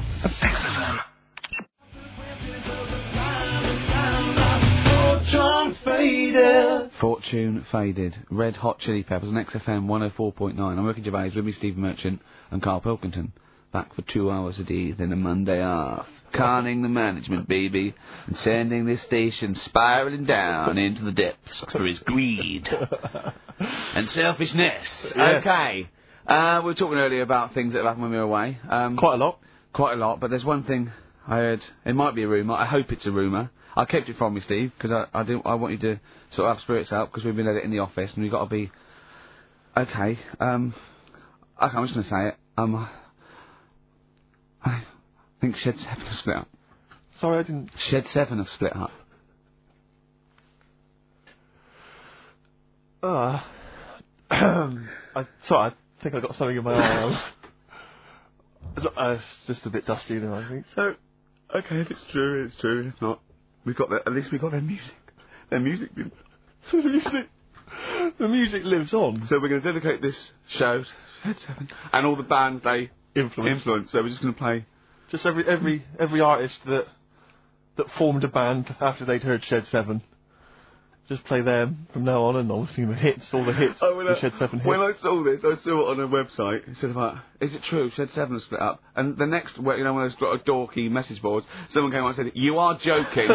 Fortune Faded. Red Hot Chili Peppers on XFM 104.9. I'm Ricky Gervais, with me Steve Merchant and Carl Pilkington. Back for 2 hours a day, then a Monday off. Conning the management, baby, and sending this station spiralling down into the depths for his greed and selfishness. Yes. Okay. We were talking earlier about things that have happened when we were away. Quite a lot. Quite a lot, but there's one thing I heard. It might be a rumour. I hope it's a rumour. I kept it from you, Steve, because I want you to sort of have spirits out, because we've been at it in the office, and we've got to be... Okay, I'm just going to say it. I think Shed 7 have split up. Sorry, I didn't... Shed 7 have split up. I think I got something in my eyes. It's just a bit dusty now, I think. So, okay, if it's true, it's true. If not, at least we got their music. Their music did. The music lives on. So we're going to dedicate this show, Shed 7, and all the bands they influence. So we're just going to play... Just every artist that formed a band after they'd heard Shed 7. Just play them from now on, and I'll sing the hits, all the hits, the Shed 7 hits. When I saw this, I saw it on a website. It said about, is it true, Shed 7 has split up? And the next, one of those sort of dorky message boards, someone came on and said, you are joking.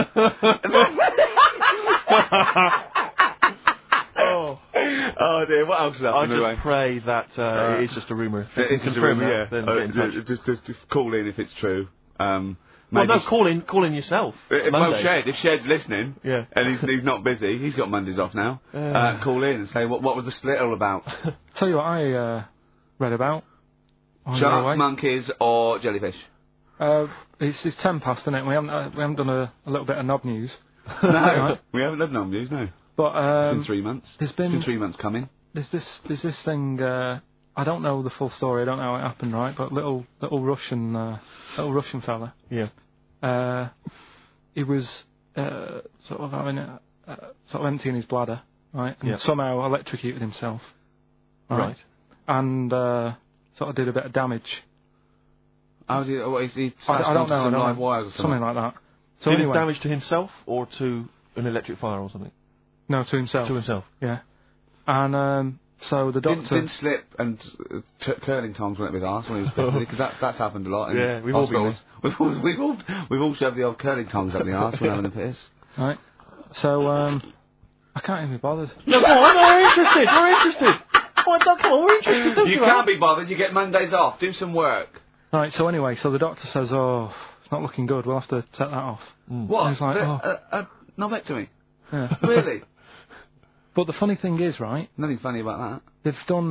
Oh dear, what else is happening? I just pray that it is just a rumour. It's just a rumour, yeah. Just call in if it's true. Well, no, call in yourself. Well, if Shed's listening, yeah, and he's not busy, he's got Mondays off now. Call in and say what was the split all about. Tell you what I read about. Sharks, monkeys, or jellyfish. It's 10 past, isn't it? We haven't done a little bit of knob news. No, right? We haven't done knob news, no. But it's been 3 months. It's been 3 months coming. There's this thing. I don't know the full story. I don't know how it happened, right? But little Russian fella. Yeah. He was sort of having sort of emptying his bladder, right? And somehow electrocuted himself. Right. And sort of did a bit of damage. How did he I don't know. Some live wires or something like that. So did anyway, it damage to himself or to an electric fire or something? No, to himself. To himself. Yeah. And so the doctor didn't slip and curling tongs went up his arse when he was pissed, because that's happened a lot. Yeah, we've all been there. We've all shoved the old curling tongs up the arse when having a piss. Right. So I can't even be bothered. No, come on, we're interested. We're interested. Come on, we're interested. You can't be bothered. You get Mondays off. Do some work. Right. So anyway, so the doctor says, "Oh, it's not looking good. We'll have to take that off." What? And he's like, Knobbectomy. Yeah. Really? But the funny thing is, right? Nothing funny about that. They've done.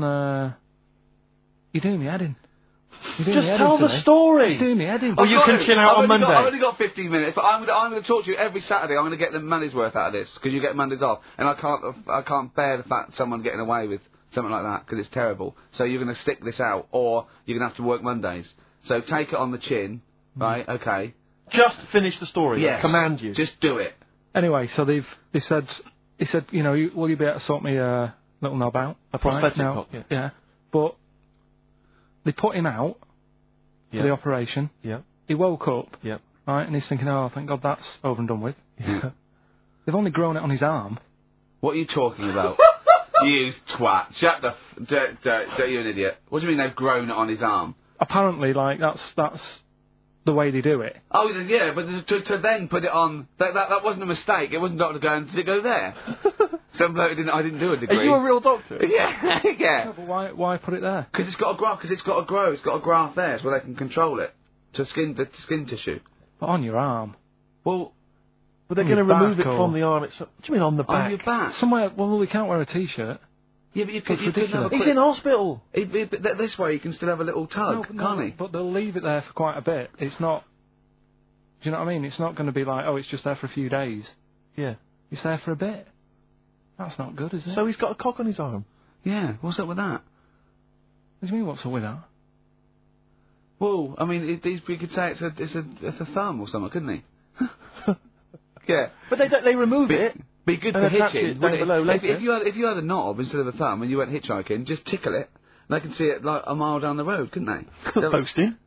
You're doing me head in. Just tell the story. Just doing me head in. Oh, you can chill out on Monday. I've only got 15 minutes, but I'm going to talk to you every Saturday. I'm going to get the money's worth out of this, because you get Mondays off, and I can't bear the fact that someone's getting away with something like that, because it's terrible. So you're going to stick this out, or you're going to have to work Mondays. So take it on the chin, right? Okay. Just finish the story. Yes. Command you. Just do it. Anyway, so they said, he said, you know, will you be able to sort me a little knob out? A prosthetic right? cock, yeah. But they put him out for the operation. Yeah. He woke up. Yeah. right? And he's thinking, oh, thank God that's over and done with. Yeah. They've only grown it on his arm. What are you talking about? You twat. Shut the don't you an idiot. What do you mean they've grown it on his arm? Apparently, like, that's the way they do it. Oh, yeah, but to then put it on... That wasn't a mistake. It wasn't Dr. going, did it go there? Some bloke I didn't do a degree. Are you a real doctor? Yeah, yeah. No, but why put it there? Because it's got to grow. It's got a graft there, so they can control it. To skin tissue. But on your arm. Well... But they're going to remove it from the arm itself. What do you mean on the back? On your back? Somewhere... Well, we can't wear a T-shirt. Yeah, but you could have a He's in hospital. This way he can still have a little tug, can't he? But they'll leave it there for quite a bit. It's not... Do you know what I mean? It's not going to be like, oh, it's just there for a few days. Yeah. It's there for a bit. That's not good, is it? So he's got a cock on his arm? Yeah, what's up with that? What do you mean, what's up with that? Well, I mean, we could say it's a thumb or something, couldn't he? Yeah. But they remove it. Be good and for attach hitching. it down below later. If you had a knob instead of a thumb and you went hitchhiking, just tickle it. And they can see it like a mile down the road, couldn't they? Posting.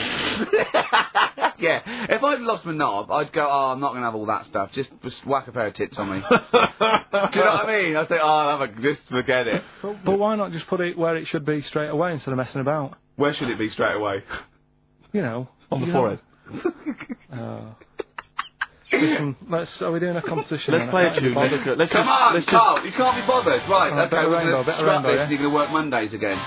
Yeah. If I'd lost my knob, I'd go, oh, I'm not going to have all that stuff. Just whack a pair of tits on me. Do you know what I mean? I'd think, oh, just forget it. But why not just put it where it should be straight away instead of messing about? Where should it be straight away? You know. On the forehead. Listen, are we doing a competition? Let's play a tune. Come on, Carl, you can't be bothered. Right, okay, we're going to scrap this and you're going to work Mondays again.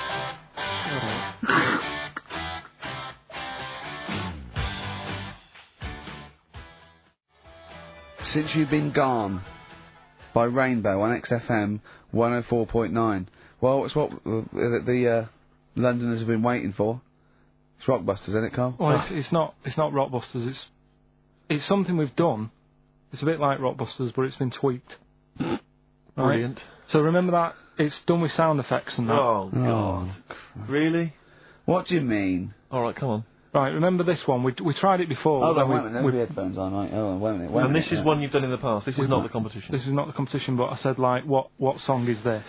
Since You've Been Gone by Rainbow on XFM 104.9. Well, it's what the Londoners have been waiting for. It's Rockbusters, isn't it, Carl? Well, it's not Rockbusters. It's something we've done. It's a bit like Rockbusters, but it's been tweaked. Brilliant. Right? So remember that it's done with sound effects and that. Oh God! Really? What do you mean? All right, come on. Right, remember this one? We tried it before. Hold on, wait a minute. With headphones on, right? Oh, wait a minute. And this is one you've done in the past. This is not the competition. This is not the competition, but I said, like, what song is this?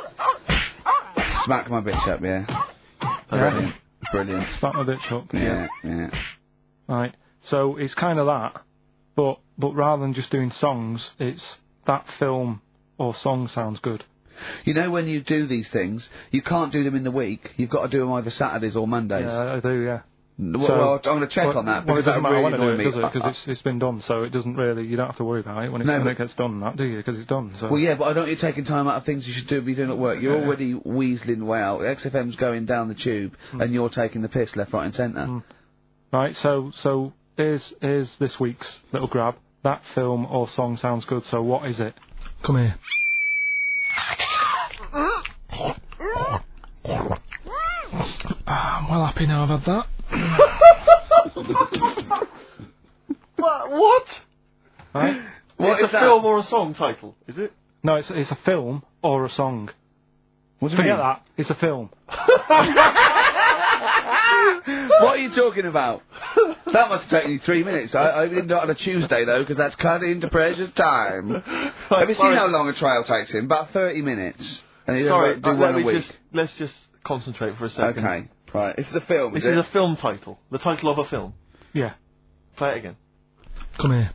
Smack my bitch up, yeah. Brilliant. Smack my bitch up. Yeah. Right. So it's kind of that, but rather than just doing songs, it's that film or song sounds good. You know, when you do these things, you can't do them in the week. You've got to do them either Saturdays or Mondays. Yeah, I do. Yeah. Well, I'm going to check on that because it doesn't that matter really when I do annoyed it, me. because it's been done, so it doesn't really. You don't have to worry about it when it gets done, that do you? Because it's done. So. Well, yeah, but I don't want you taking time out of things you should be doing at work. You're already weaseling way out. XFM's going down the tube, and you're taking the piss left, right, and centre. Right. So here's this week's little grab. That film or song sounds good. So what is it? Come here. I'm well happy now I've had that. What? Right? It's a film or a song title, is it? No, it's a film or a song. What do you Forget mean? that. It's a film. What are you talking about? That must have taken you 3 minutes. I didn't do it on a Tuesday, though, because that's cut into precious time. Have you seen how long a trial takes him? About 30 minutes. And he doesn't do one a week. Let's just concentrate for a second. Okay, right. This is a film, This is a film title. The title of a film. Yeah. Play it again. Come here.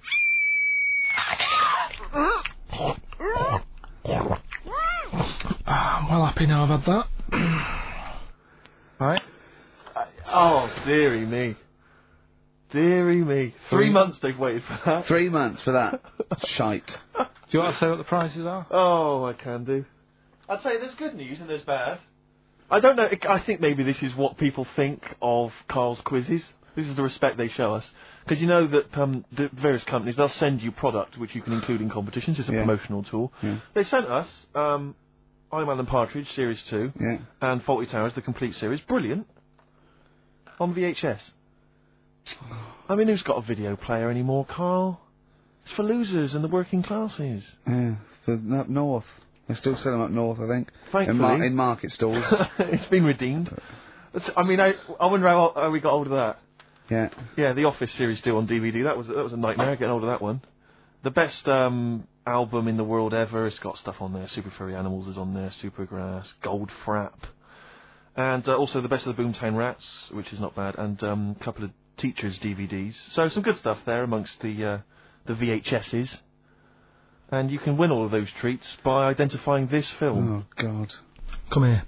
I'm well happy now I've had that. Right? Oh, dearie me. Dearie me. 3 months they've waited for that. 3 months for that. Shite. Do you want to say what the prizes are? Oh, I can do. I'd say there's good news and there's bad. I don't know, I think maybe this is what people think of Carl's quizzes. This is the respect they show us. Because you know that the various companies, they'll send you product which you can include in competitions. It's a promotional tool. Yeah. They've sent us I'm Alan Partridge, Series 2, and Fawlty Towers, the complete series. Brilliant. On VHS. I mean, who's got a video player anymore, Carl? It's for losers and the working classes. Yeah, for up north. They still sell them up north, I think. Thankfully. In market stalls. It's been redeemed. I mean, I wonder how we got hold of that. Yeah. Yeah, The Office Series 2 on DVD. That was a nightmare getting hold of that one. The best album in the world ever. It's got stuff on there. Super Furry Animals is on there. Supergrass. Gold Frap. And also The Best of the Boomtown Rats, which is not bad. And a couple of teachers' DVDs. So some good stuff there amongst the VHSs. And you can win all of those treats by identifying this film. Oh, God. Come here.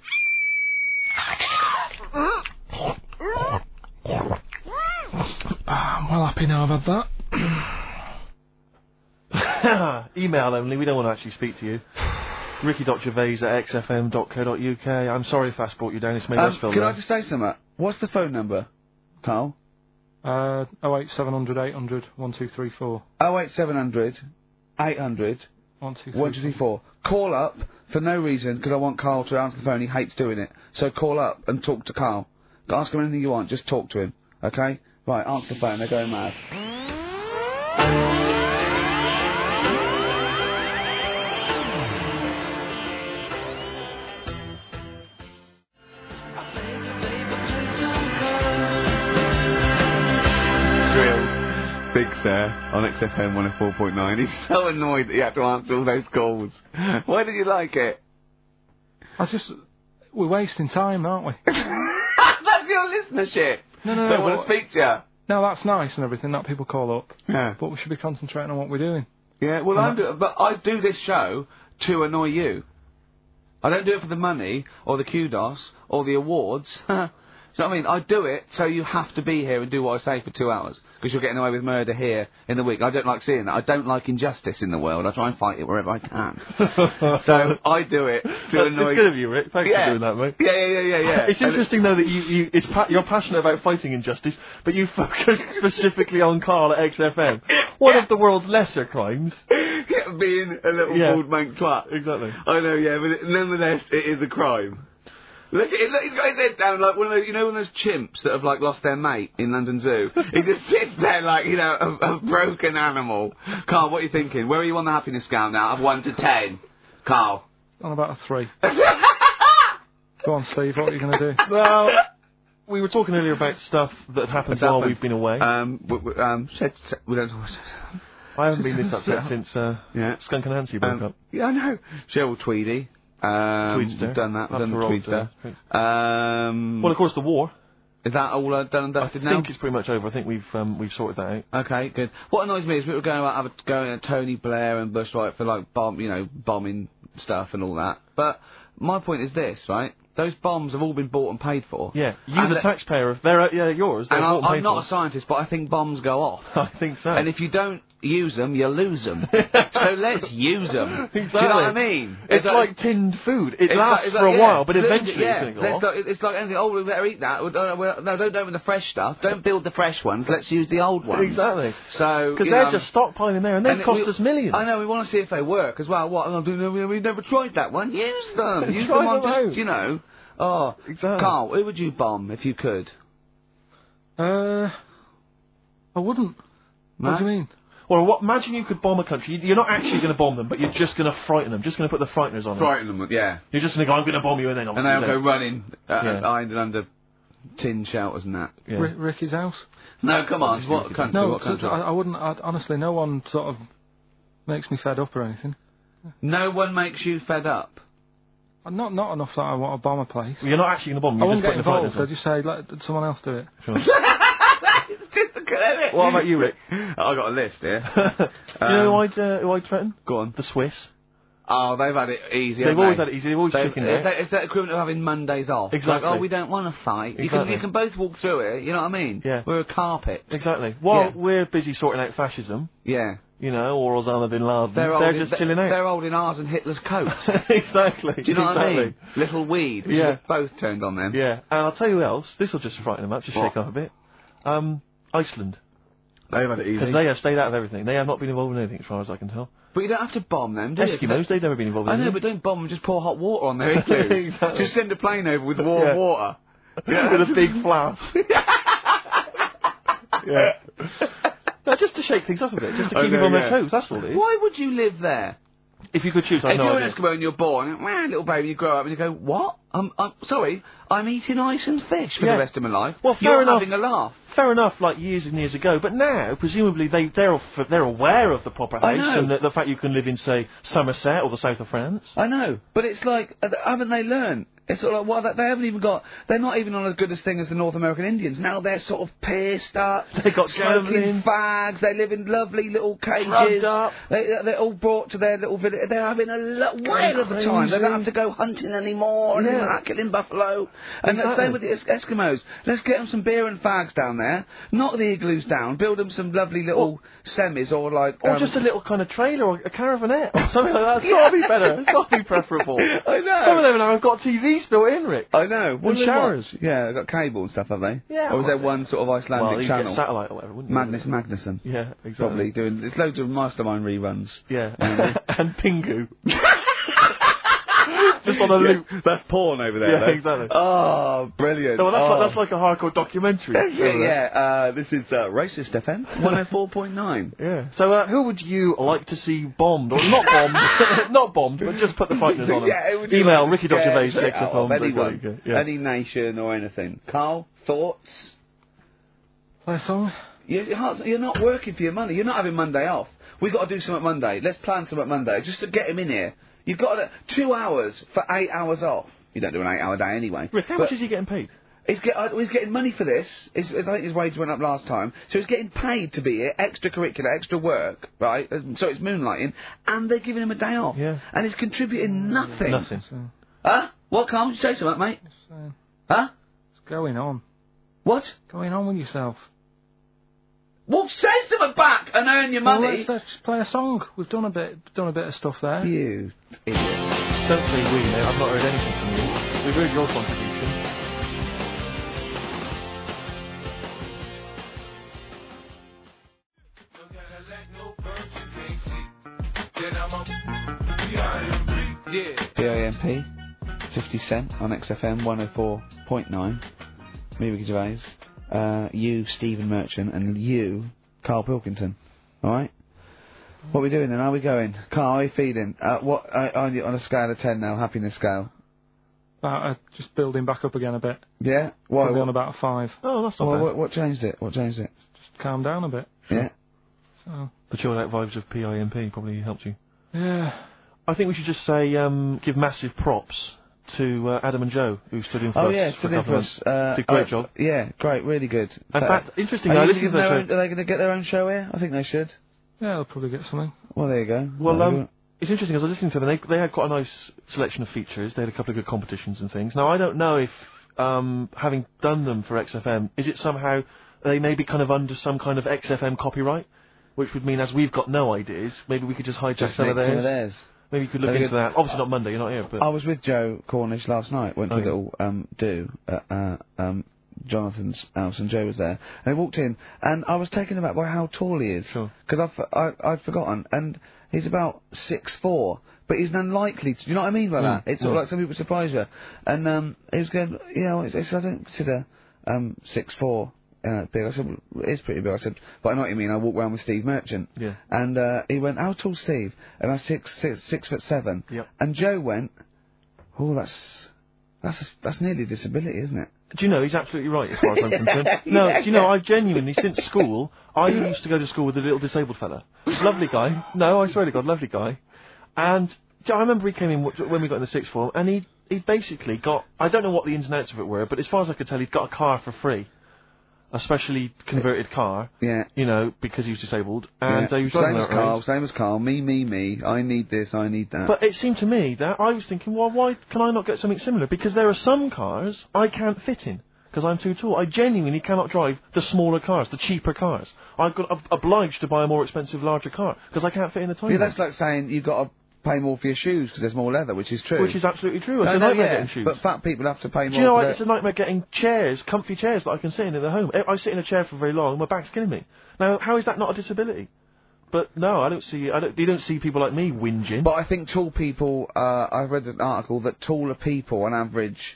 I'm well happy now I've had that. Email only, we don't want to actually speak to you. ricky.gervais@xfm.co.uk. I'm sorry if that's brought you down, it's made us feel Can low. I just say something? What's the phone number, Carl? 08700 800 1234. 08700 800 1234. Call up for no reason, because I want Carl to answer the phone. He hates doing it. So call up and talk to Carl. Ask him anything you want, just talk to him. Okay? Right, answer the phone, they're going mad. Big Sir on XFM 104.9. He's so annoyed that you have to answer all those calls. Why did you like it? We're wasting time, aren't we? That's your listenership. No. They want to speak to you. No, that's nice and everything that people call up. Yeah. But we should be concentrating on what we're doing. Yeah, well, but I do this show to annoy you. I don't do it for the money, or the kudos, or the awards. Do you know what I mean? I do it so you have to be here and do what I say for 2 hours, because you're getting away with murder here in the week. I don't like seeing that. I don't like injustice in the world. I try and fight it wherever I can. So I do it to annoy... It's good of you, Rick. Thanks for doing that, mate. Yeah. It's interesting, though, that you're passionate about fighting injustice, but you focus specifically on Carl at XFM. One of the world's lesser crimes. Being a little bald mank twat. Exactly. I know, yeah, but nonetheless, it is a crime. Look, he's got his head down like one of those, one of those chimps that have like lost their mate in London Zoo. He just sits there like, a broken animal. Carl, what are you thinking? Where are you on the happiness scale now? Of 1 to 10, Carl. On about a 3. Go on, Steve. What are you going to do? Well, we were talking earlier about stuff that happened while we've been away. We don't talk. I haven't been this upset since Skunk and Nancy broke up. Yeah, I know. Cheryl Tweedy. Tweedster. We've done that. We've done the Tweedster. Well, of course, the war. Is that all done and dusted now? I think it's pretty much over. I think we've sorted that out. Okay, good. What annoys me is we were going at Tony Blair and Bush, right, for like bombing stuff and all that. But my point is this, right? Those bombs have all been bought and paid for. Yeah, you, the taxpayer, they're yours. They're and I'm not a scientist, but I think bombs go off. I think so. And if you don't use them, you lose them. So let's use them. Exactly. Do you know what I mean? It's like tinned food. It lasts for a while, but eventually it's going to go off. It's like anything. Oh, we better eat that. No, don't open the fresh stuff. Don't build the fresh ones. Let's use the old ones. Exactly. So because they're just stockpiling there, and they cost us millions. I know. We want to see if they work as well. What? We've never tried that one. Use them. Use them on just Oh, exactly. Carl, who would you bomb if you could? I wouldn't. No? What do you mean? Well, imagine you could bomb a country. You're not actually going to bomb them, but you're just going to frighten them. Just going to put the frighteners on them. Frighten them, yeah. You're just going to go, I'm going to bomb you, and then they'll go running, ironed and under tin shelters and that. Yeah. Ricky's house? No, come on. What country? No, what country? I wouldn't. Honestly, no one sort of makes me fed up or anything. No one makes you fed up? Not enough that I want to bomb a place. Well, you're not actually going to bomb. I wouldn't get involved. I'd just say, let someone else do it. Sure. Just a credit. What about you, Rick? I got a list here. You know who I'd threaten? Go on. The Swiss. Oh, they've had it easy. They've always had it easy. They've always chickened out. It's that equivalent of having Mondays off. Exactly. Like, we don't want to fight. Exactly. You can both walk through it. You know what I mean? Yeah. We're a carpet. Exactly. While we're busy sorting out fascism. Yeah. Or Osama bin Laden. They're just chilling out. They're holding ours and Hitler's coat. Exactly. Do you know what I mean? Little weed. Yeah. Both turned on them. Yeah. And I'll tell you who else. This will just frighten them up. Just shake them up a bit. Iceland. They've had it easy. Because they have stayed out of everything. They have not been involved in anything, as far as I can tell. But you don't have to bomb them, do you? Eskimos, they've never been involved in anything. I know, but don't bomb them, just pour hot water on their igloos. Exactly. Just send a plane over with warm water. Yeah. With a big flask. Yeah. No, just to shake things up a bit, just to keep them on their toes, that's all it is. Why would you live there? If you could choose, I If know. you're an Eskimo and you're born, little baby, you grow up and you go, what? I'm sorry, I'm eating ice and fish for the rest of my life. Well, fair enough. Having a laugh. Fair enough, like years and years ago, but now, presumably, they're aware of the proper house and the fact you can live in, say, Somerset or the south of France. I know, but it's like, haven't they learned? It's sort of like, well, they haven't even got, they're not even on as good a thing as the North American Indians. Now they're sort of pissed up. They got smoking fags, they live in lovely little cages. Up. They're all brought to their little village. They're having a whale of a time. They don't have to go hunting anymore and killing buffalo. And the same with the Eskimos. Let's get them some beer and fags down there, knock the igloos down, build them some lovely little semis or like... Or just a little kind of trailer or a caravanette or something like that. It's got to be better. It's got to be preferable. I know. Some of them now have got TVs built in, Rick. I know. And showers. Yeah, they've got cable and stuff, have they? Yeah. Or was there one sort of Icelandic channel? Get satellite or whatever, wouldn't you? Magnus Magnusson. Yeah, exactly. Probably doing... There's loads of Mastermind reruns. Yeah. And Pingu. Just on a loop. That's porn over there, though. Exactly. Oh, brilliant. No, that's like a hardcore documentary. This is Racist FM 104.9. Yeah. So, who would you like to see bombed? Or not bombed, not bombed, but just put the frighteners on them. Email ricky.gervais@xfm. Anyone. Any nation or anything. Carl, thoughts? Play a song? You're not working for your money. You're not having Monday off. We've got to do something Monday. Let's plan something Monday, just to get him in here. You've got 2 hours for 8 hours off. You don't do an 8-hour day anyway. Rick, how much is he getting paid? He's getting money for this. I think his wage went up last time. So he's getting paid to be here, extracurricular, extra work, right? So it's moonlighting, and they're giving him a day off. Yeah. And he's contributing nothing. Nothing. Huh? What, Carl? Say something, mate. Huh? What's going on? What? Going on with yourself? Well, say something back and earn your money. Well, let's just play a song. We've done a bit of stuff there. You idiot. Don't say we, mate. I've not heard anything from you. We've heard your contribution. PIMP, 50 Cent on XFM 104.9. Me, Ricky Gervais. You, Stephen Merchant, and you, Carl Pilkington. Alright? What are we doing then? How are we going? Carl, how are you feeling? What on a scale of 10 now, happiness scale? Just building back up again a bit. Yeah? Why? Probably on about a 5. Oh, that's not bad. What changed it? Just calm down a bit. Yeah? So. The chilled out vibes of PIMP probably helped you. Yeah. I think we should just say, give massive props to Adam and Joe, who stood in for us. Oh yeah, stood in for us. Did a great job. Yeah, great, really good. In fact, interestingly, I listened to the show. Are they going to get their own show here? I think they should. Yeah, they'll probably get something. Well, there you go. Well, it's interesting, as I was listening to them, they had quite a nice selection of features. They had a couple of good competitions and things. Now, I don't know if, having done them for XFM, is it somehow they may be kind of under some kind of XFM copyright? Which would mean, as we've got no ideas, maybe we could just hijack some of theirs. Maybe you could look into that. Obviously not Monday, you're not here, but... I was with Joe Cornish last night, went to a little do at Jonathan's house, and Joe was there. And he walked in, and I was taken aback by how tall he is. Sure. Because I'd forgotten, and he's about 6'4", but he's unlikely to... Do you know what I mean by that? It's sort of like some people surprise you. And he was going, you know, I don't consider 6'4", big. I said, well, it is pretty big. I said, but I know what you mean. I walk around with Steve Merchant. Yeah. And he went, how tall's Steve? And I said, 6'7". Yep. And Joe went, oh, that's nearly a disability, isn't it? Do you know, he's absolutely right as far as I'm concerned. No, do you know, I've genuinely, since school, I used to go to school with a little disabled fella. Lovely guy. No, I swear to God, lovely guy. And I remember he came in when we got in the sixth form, and he basically got, I don't know what the ins and outs of it were, but as far as I could tell, he'd got a car for free. A specially converted car. Yeah. You know, because he was disabled. And he was driving that road. Same as Carl. Me. I need this, I need that. But it seemed to me that I was thinking, well, why can I not get something similar? Because there are some cars I can't fit in. Because I'm too tall. I genuinely cannot drive the smaller cars, the cheaper cars. I'm obliged to buy a more expensive, larger car. Because I can't fit in the tiny one. That's like saying you've got to pay more for your shoes because there's more leather, which is true. Which is absolutely true. It's a nightmare getting shoes. But fat people have to pay more. Do you know what? It's a nightmare getting chairs, comfy chairs that I can sit in the home. I sit in a chair for very long and my back's killing me. Now, how is that not a disability? But no, I don't see. You don't see people like me whinging. But I think tall people. I've read an article that taller people, on average,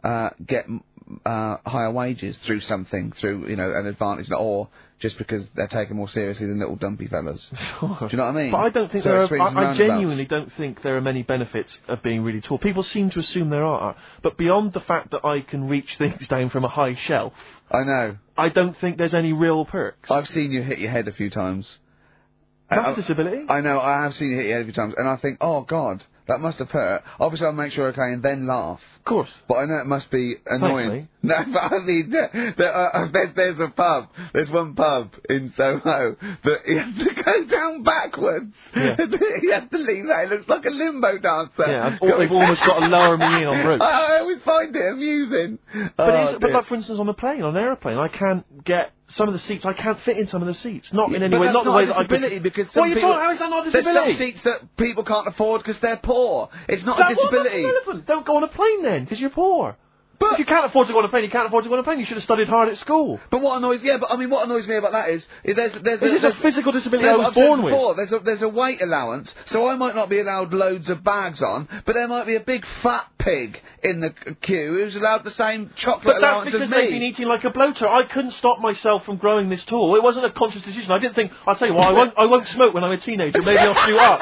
get higher wages through something, through an advantage, or just because they're taken more seriously than little dumpy fellas. Sure. Do you know what I mean? But I don't think I genuinely don't think there are many benefits of being really tall. People seem to assume there are, but beyond the fact that I can reach things down from a high shelf, I know. I don't think there's any real perks. I've seen you hit your head a few times. That's a disability. I know, I have seen you hit your head a few times, and I think, oh God, that must have hurt. Obviously, I'll make sure okay and then laugh. Of course. But I know it must be annoying. Thanks, No, but I mean, there's a pub. There's one pub in Soho that he has to go down backwards. Yeah. He has to lean there. It looks like a limbo dancer. Yeah, they've almost got to lower me in on ropes. I always find it amusing. But like, for instance, on an aeroplane, I can't get some of the seats. I can't fit in some of the seats. Not in any way. Not the way that I could. Because what are you talking? How is that not a disability? There's some seats that people can't afford because they're poor. It's not a disability. That's irrelevant. Don't go on a plane then, because you're poor. But if you can't afford to go on a plane, you can't afford to go on a plane. You should have studied hard at school. But what annoys me about that is there's a physical disability I was born with. There's a weight allowance, so I might not be allowed loads of bags on, but there might be a big fat pig in the queue who's allowed the same chocolate allowance as me. But that's because they've been eating like a bloater. I couldn't stop myself from growing this tall. It wasn't a conscious decision. I didn't think, I'll tell you what, I won't smoke when I'm a teenager. Maybe I'll shoot up.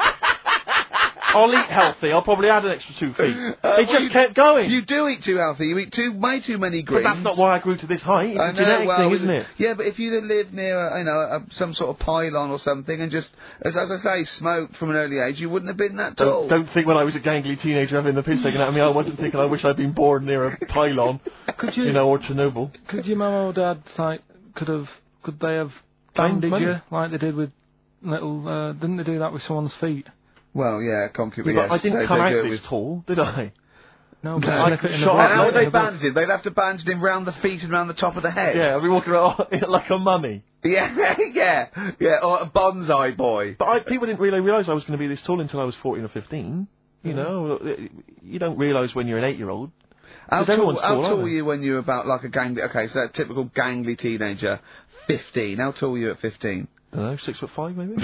I'll eat healthy. I'll probably add an extra 2 feet. It just kept going. You do eat too healthy. You eat way too many greens. But that's not why I grew to this height. It's a genetic thing, isn't it? Yeah, but if you'd have lived near, some sort of pylon or something and just, as I say, smoked from an early age, you wouldn't have been that tall. Don't think when I was a gangly teenager having the piss taken out of me, I wasn't thinking I wish I'd been born near a pylon. Could you, or Chernobyl. Could your mum or dad, could they have bandaged you like they did with little? Didn't they do that with someone's feet? Well, yeah, concretely, yes. I didn't come out this tall, did I? No, but how would they bandage him? They'd have to bandage him round the feet and round the top of the head. Yeah, I'd be walking around like a mummy. Yeah, or a bonsai boy. But people didn't really realise I was going to be this tall until I was 14 or 15. You know, you don't realise when you're an 8-year-old. How tall were you when you were about like a gangly... Okay, so a typical gangly teenager. 15. How tall were you at 15? I don't know, 6'5" maybe?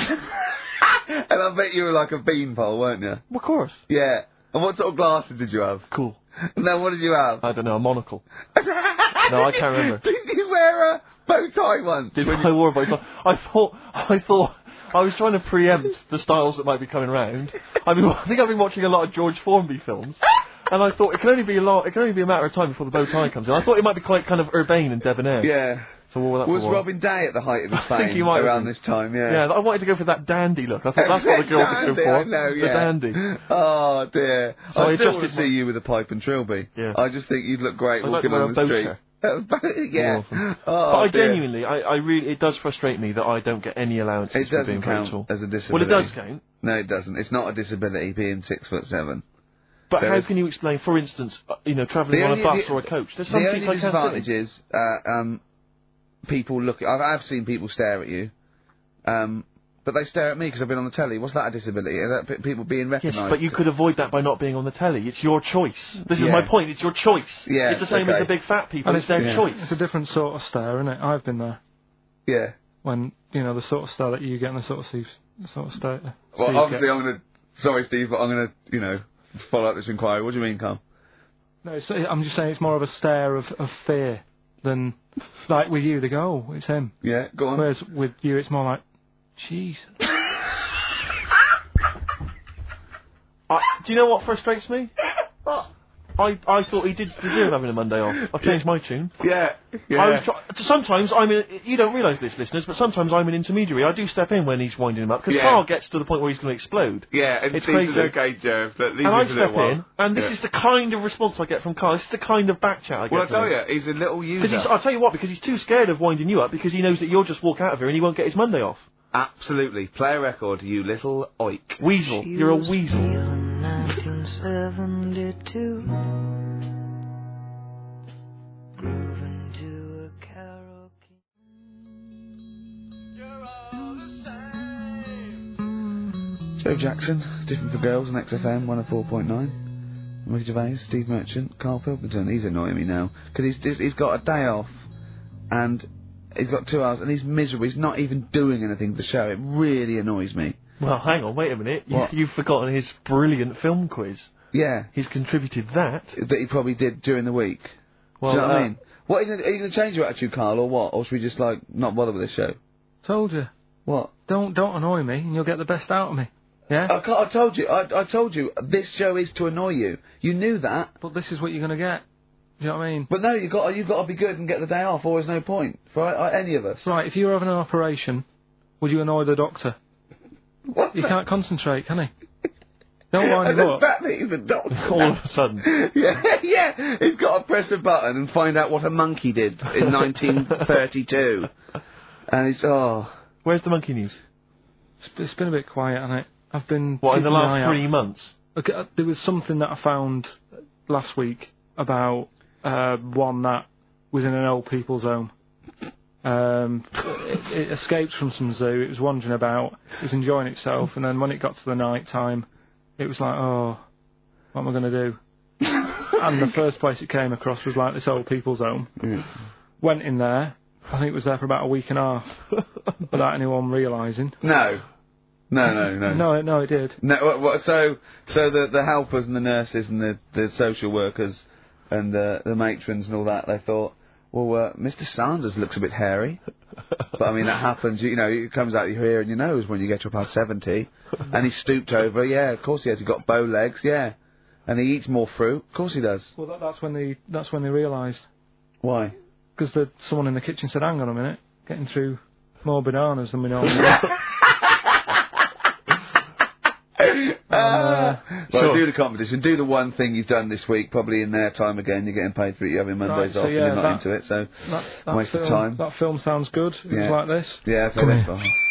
And I bet you were like a beanpole, weren't you? Of course. Yeah. And what sort of glasses did you have? Cool. No, what did you have? I don't know, a monocle. No, I can't remember. Did you wear a bow tie once? I wore a bow tie. I thought I was trying to preempt the styles that might be coming round. I think I've been watching a lot of George Formby films. And I thought it can only be a matter of time before the bow tie comes in. I thought it might be quite kind of urbane and debonair. Yeah. So was Robin Day at the height of his fame around this time? Yeah. Yeah, I wanted to go for that dandy look. I thought that's what the girls are going for. I know, yeah. The dandy. Oh dear. So I still want to see you with a pipe and trilby. Yeah. I just think you'd look great walking on the street. Yeah. But I genuinely, I really, it does frustrate me that I don't get any allowances for being very tall. It doesn't count as a disability. Well, it does count. No, it doesn't. It's not a disability being 6'7". But how can you explain, for instance, travelling on a bus or a coach? There's some seats I can't sit in. The only disadvantage is, people look. I've seen people stare at you, but they stare at me because I've been on the telly. What's that a disability? Are that people being recognised? Yes, but you could avoid that by not being on the telly. It's your choice. This is my point. It's your choice. Yeah, it's the same as the big fat people. It's their choice. It's a different sort of stare, isn't it? I've been there. Yeah. When the sort of stare that you get and the sort of stare. Well, obviously, sorry, Steve, but I'm gonna follow up this inquiry. What do you mean, Carl? No, I'm just saying it's more of a stare of fear than, like with you, they go, oh, it's him. Yeah, go on. Whereas with you, it's more like, jeez. Do you know what frustrates me? I thought he did deserve having a Monday off. I've changed my tune. Yeah. Sometimes you don't realise this, listeners, but sometimes I'm an intermediary. I do step in when he's winding him up, because Carl gets to the point where he's going to explode. Yeah, and it's crazy. Okay, Jeff, and I step in, and this is the kind of response I get from Carl. This is the kind of back chat I get. Well, I tell you, he's a little user. I'll tell you what, because he's too scared of winding you up, because he knows that you'll just walk out of here and he won't get his Monday off. Absolutely. Play a record, you little oik. Weasel. You're a weasel. 1972. Grooving to a karaoke. You're all the same. Joe Jackson, Different for Girls on XFM 104.9. Ricky Gervais, Steve Merchant, Carl Pilkington. He's annoying me now because he's got a day off and he's got 2 hours and he's miserable. He's not even doing anything to show. It really annoys me. Well, hang on, wait a minute. You've forgotten his brilliant film quiz. Yeah. He's contributed that. That he probably did during the week. Well, do you know what I mean? What, are you going to change your attitude, Carl, or what? Or should we just, like, not bother with this show? Told you. What? Don't annoy me, and you'll get the best out of me. Yeah? I told you. I told you. This show is to annoy you. You knew that. But this is what you're going to get. Do you know what I mean? But no, you've got to be good and get the day off, or there's no point for any of us. Right, if you were having an operation, would you annoy the doctor? What? You can't concentrate, can he? Don't wind him up. That is the doctor. All of a sudden. Yeah. He's got to press a button and find out what a monkey did in 1932. And it's, Where's the monkey news? It's been a bit quiet, hasn't it? I've been... What, in the last 3 months? Okay, there was something that I found last week about one that was in an old people's home. It escaped from some zoo, it was wandering about, it was enjoying itself, and then when it got to the night time, it was like, oh, what am I going to do? And the first place it came across was like this old people's home. Went in there, I think it was there for about a week and a half, without anyone realising. No, it did. No, so the helpers and the nurses and the social workers and the matrons and all that, they thought, well, Mr. Sanders looks a bit hairy. But, I mean, that happens, it comes out your ear and your nose when you get to about 70. And he stooped over, yeah, of course he has. He's got bow legs, yeah. And he eats more fruit, of course he does. Well, that's when they realised. Why? Because someone in the kitchen said, hang on a minute, getting through more bananas than we normally do. Well, do the competition. Do the one thing you've done this week, probably in their time again. You're getting paid for it. You're having Mondays off and you're not into it, so waste of time. That film sounds good. It was like this. Yeah, Come here.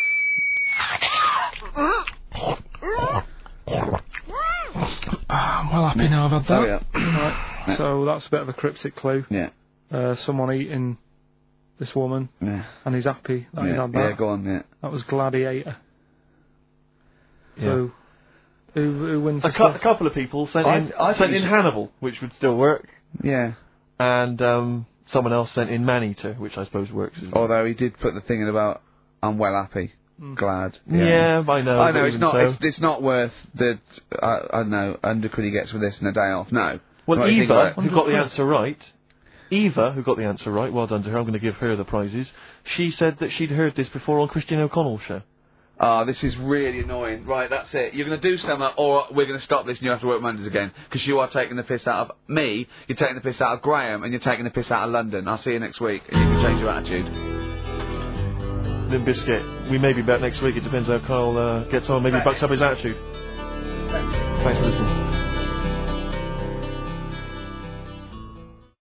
I'm well happy now I've had that. Oh, yeah. Right. So that's a bit of a cryptic clue. Yeah. Someone eating this woman. Yeah. And he's happy that he's had that. Yeah, go on, yeah. That was Gladiator. Yeah. So, who wins a couple of people sent in Hannibal, which would still work. Yeah. And someone else sent in Maneater, which I suppose works as well. Although he did put the thing in about, I'm well happy. Glad. Yeah, I know. I know, it's not worth the, I don't know, undercredit he gets for this and a day off. No. Well, Eva, who got the answer right, well done to her, I'm going to give her the prizes. She said that she'd heard this before on Christine O'Connell's show. This is really annoying. Right, that's it. You're going to do something, or we're going to stop this and you have to work Mondays again. Because you are taking the piss out of me, you're taking the piss out of Graham, and you're taking the piss out of London. I'll see you next week, and you can change your attitude. Limp Bizkit, we may be back next week. It depends how Carl gets on. Maybe he bucks up his attitude. Thanks for listening.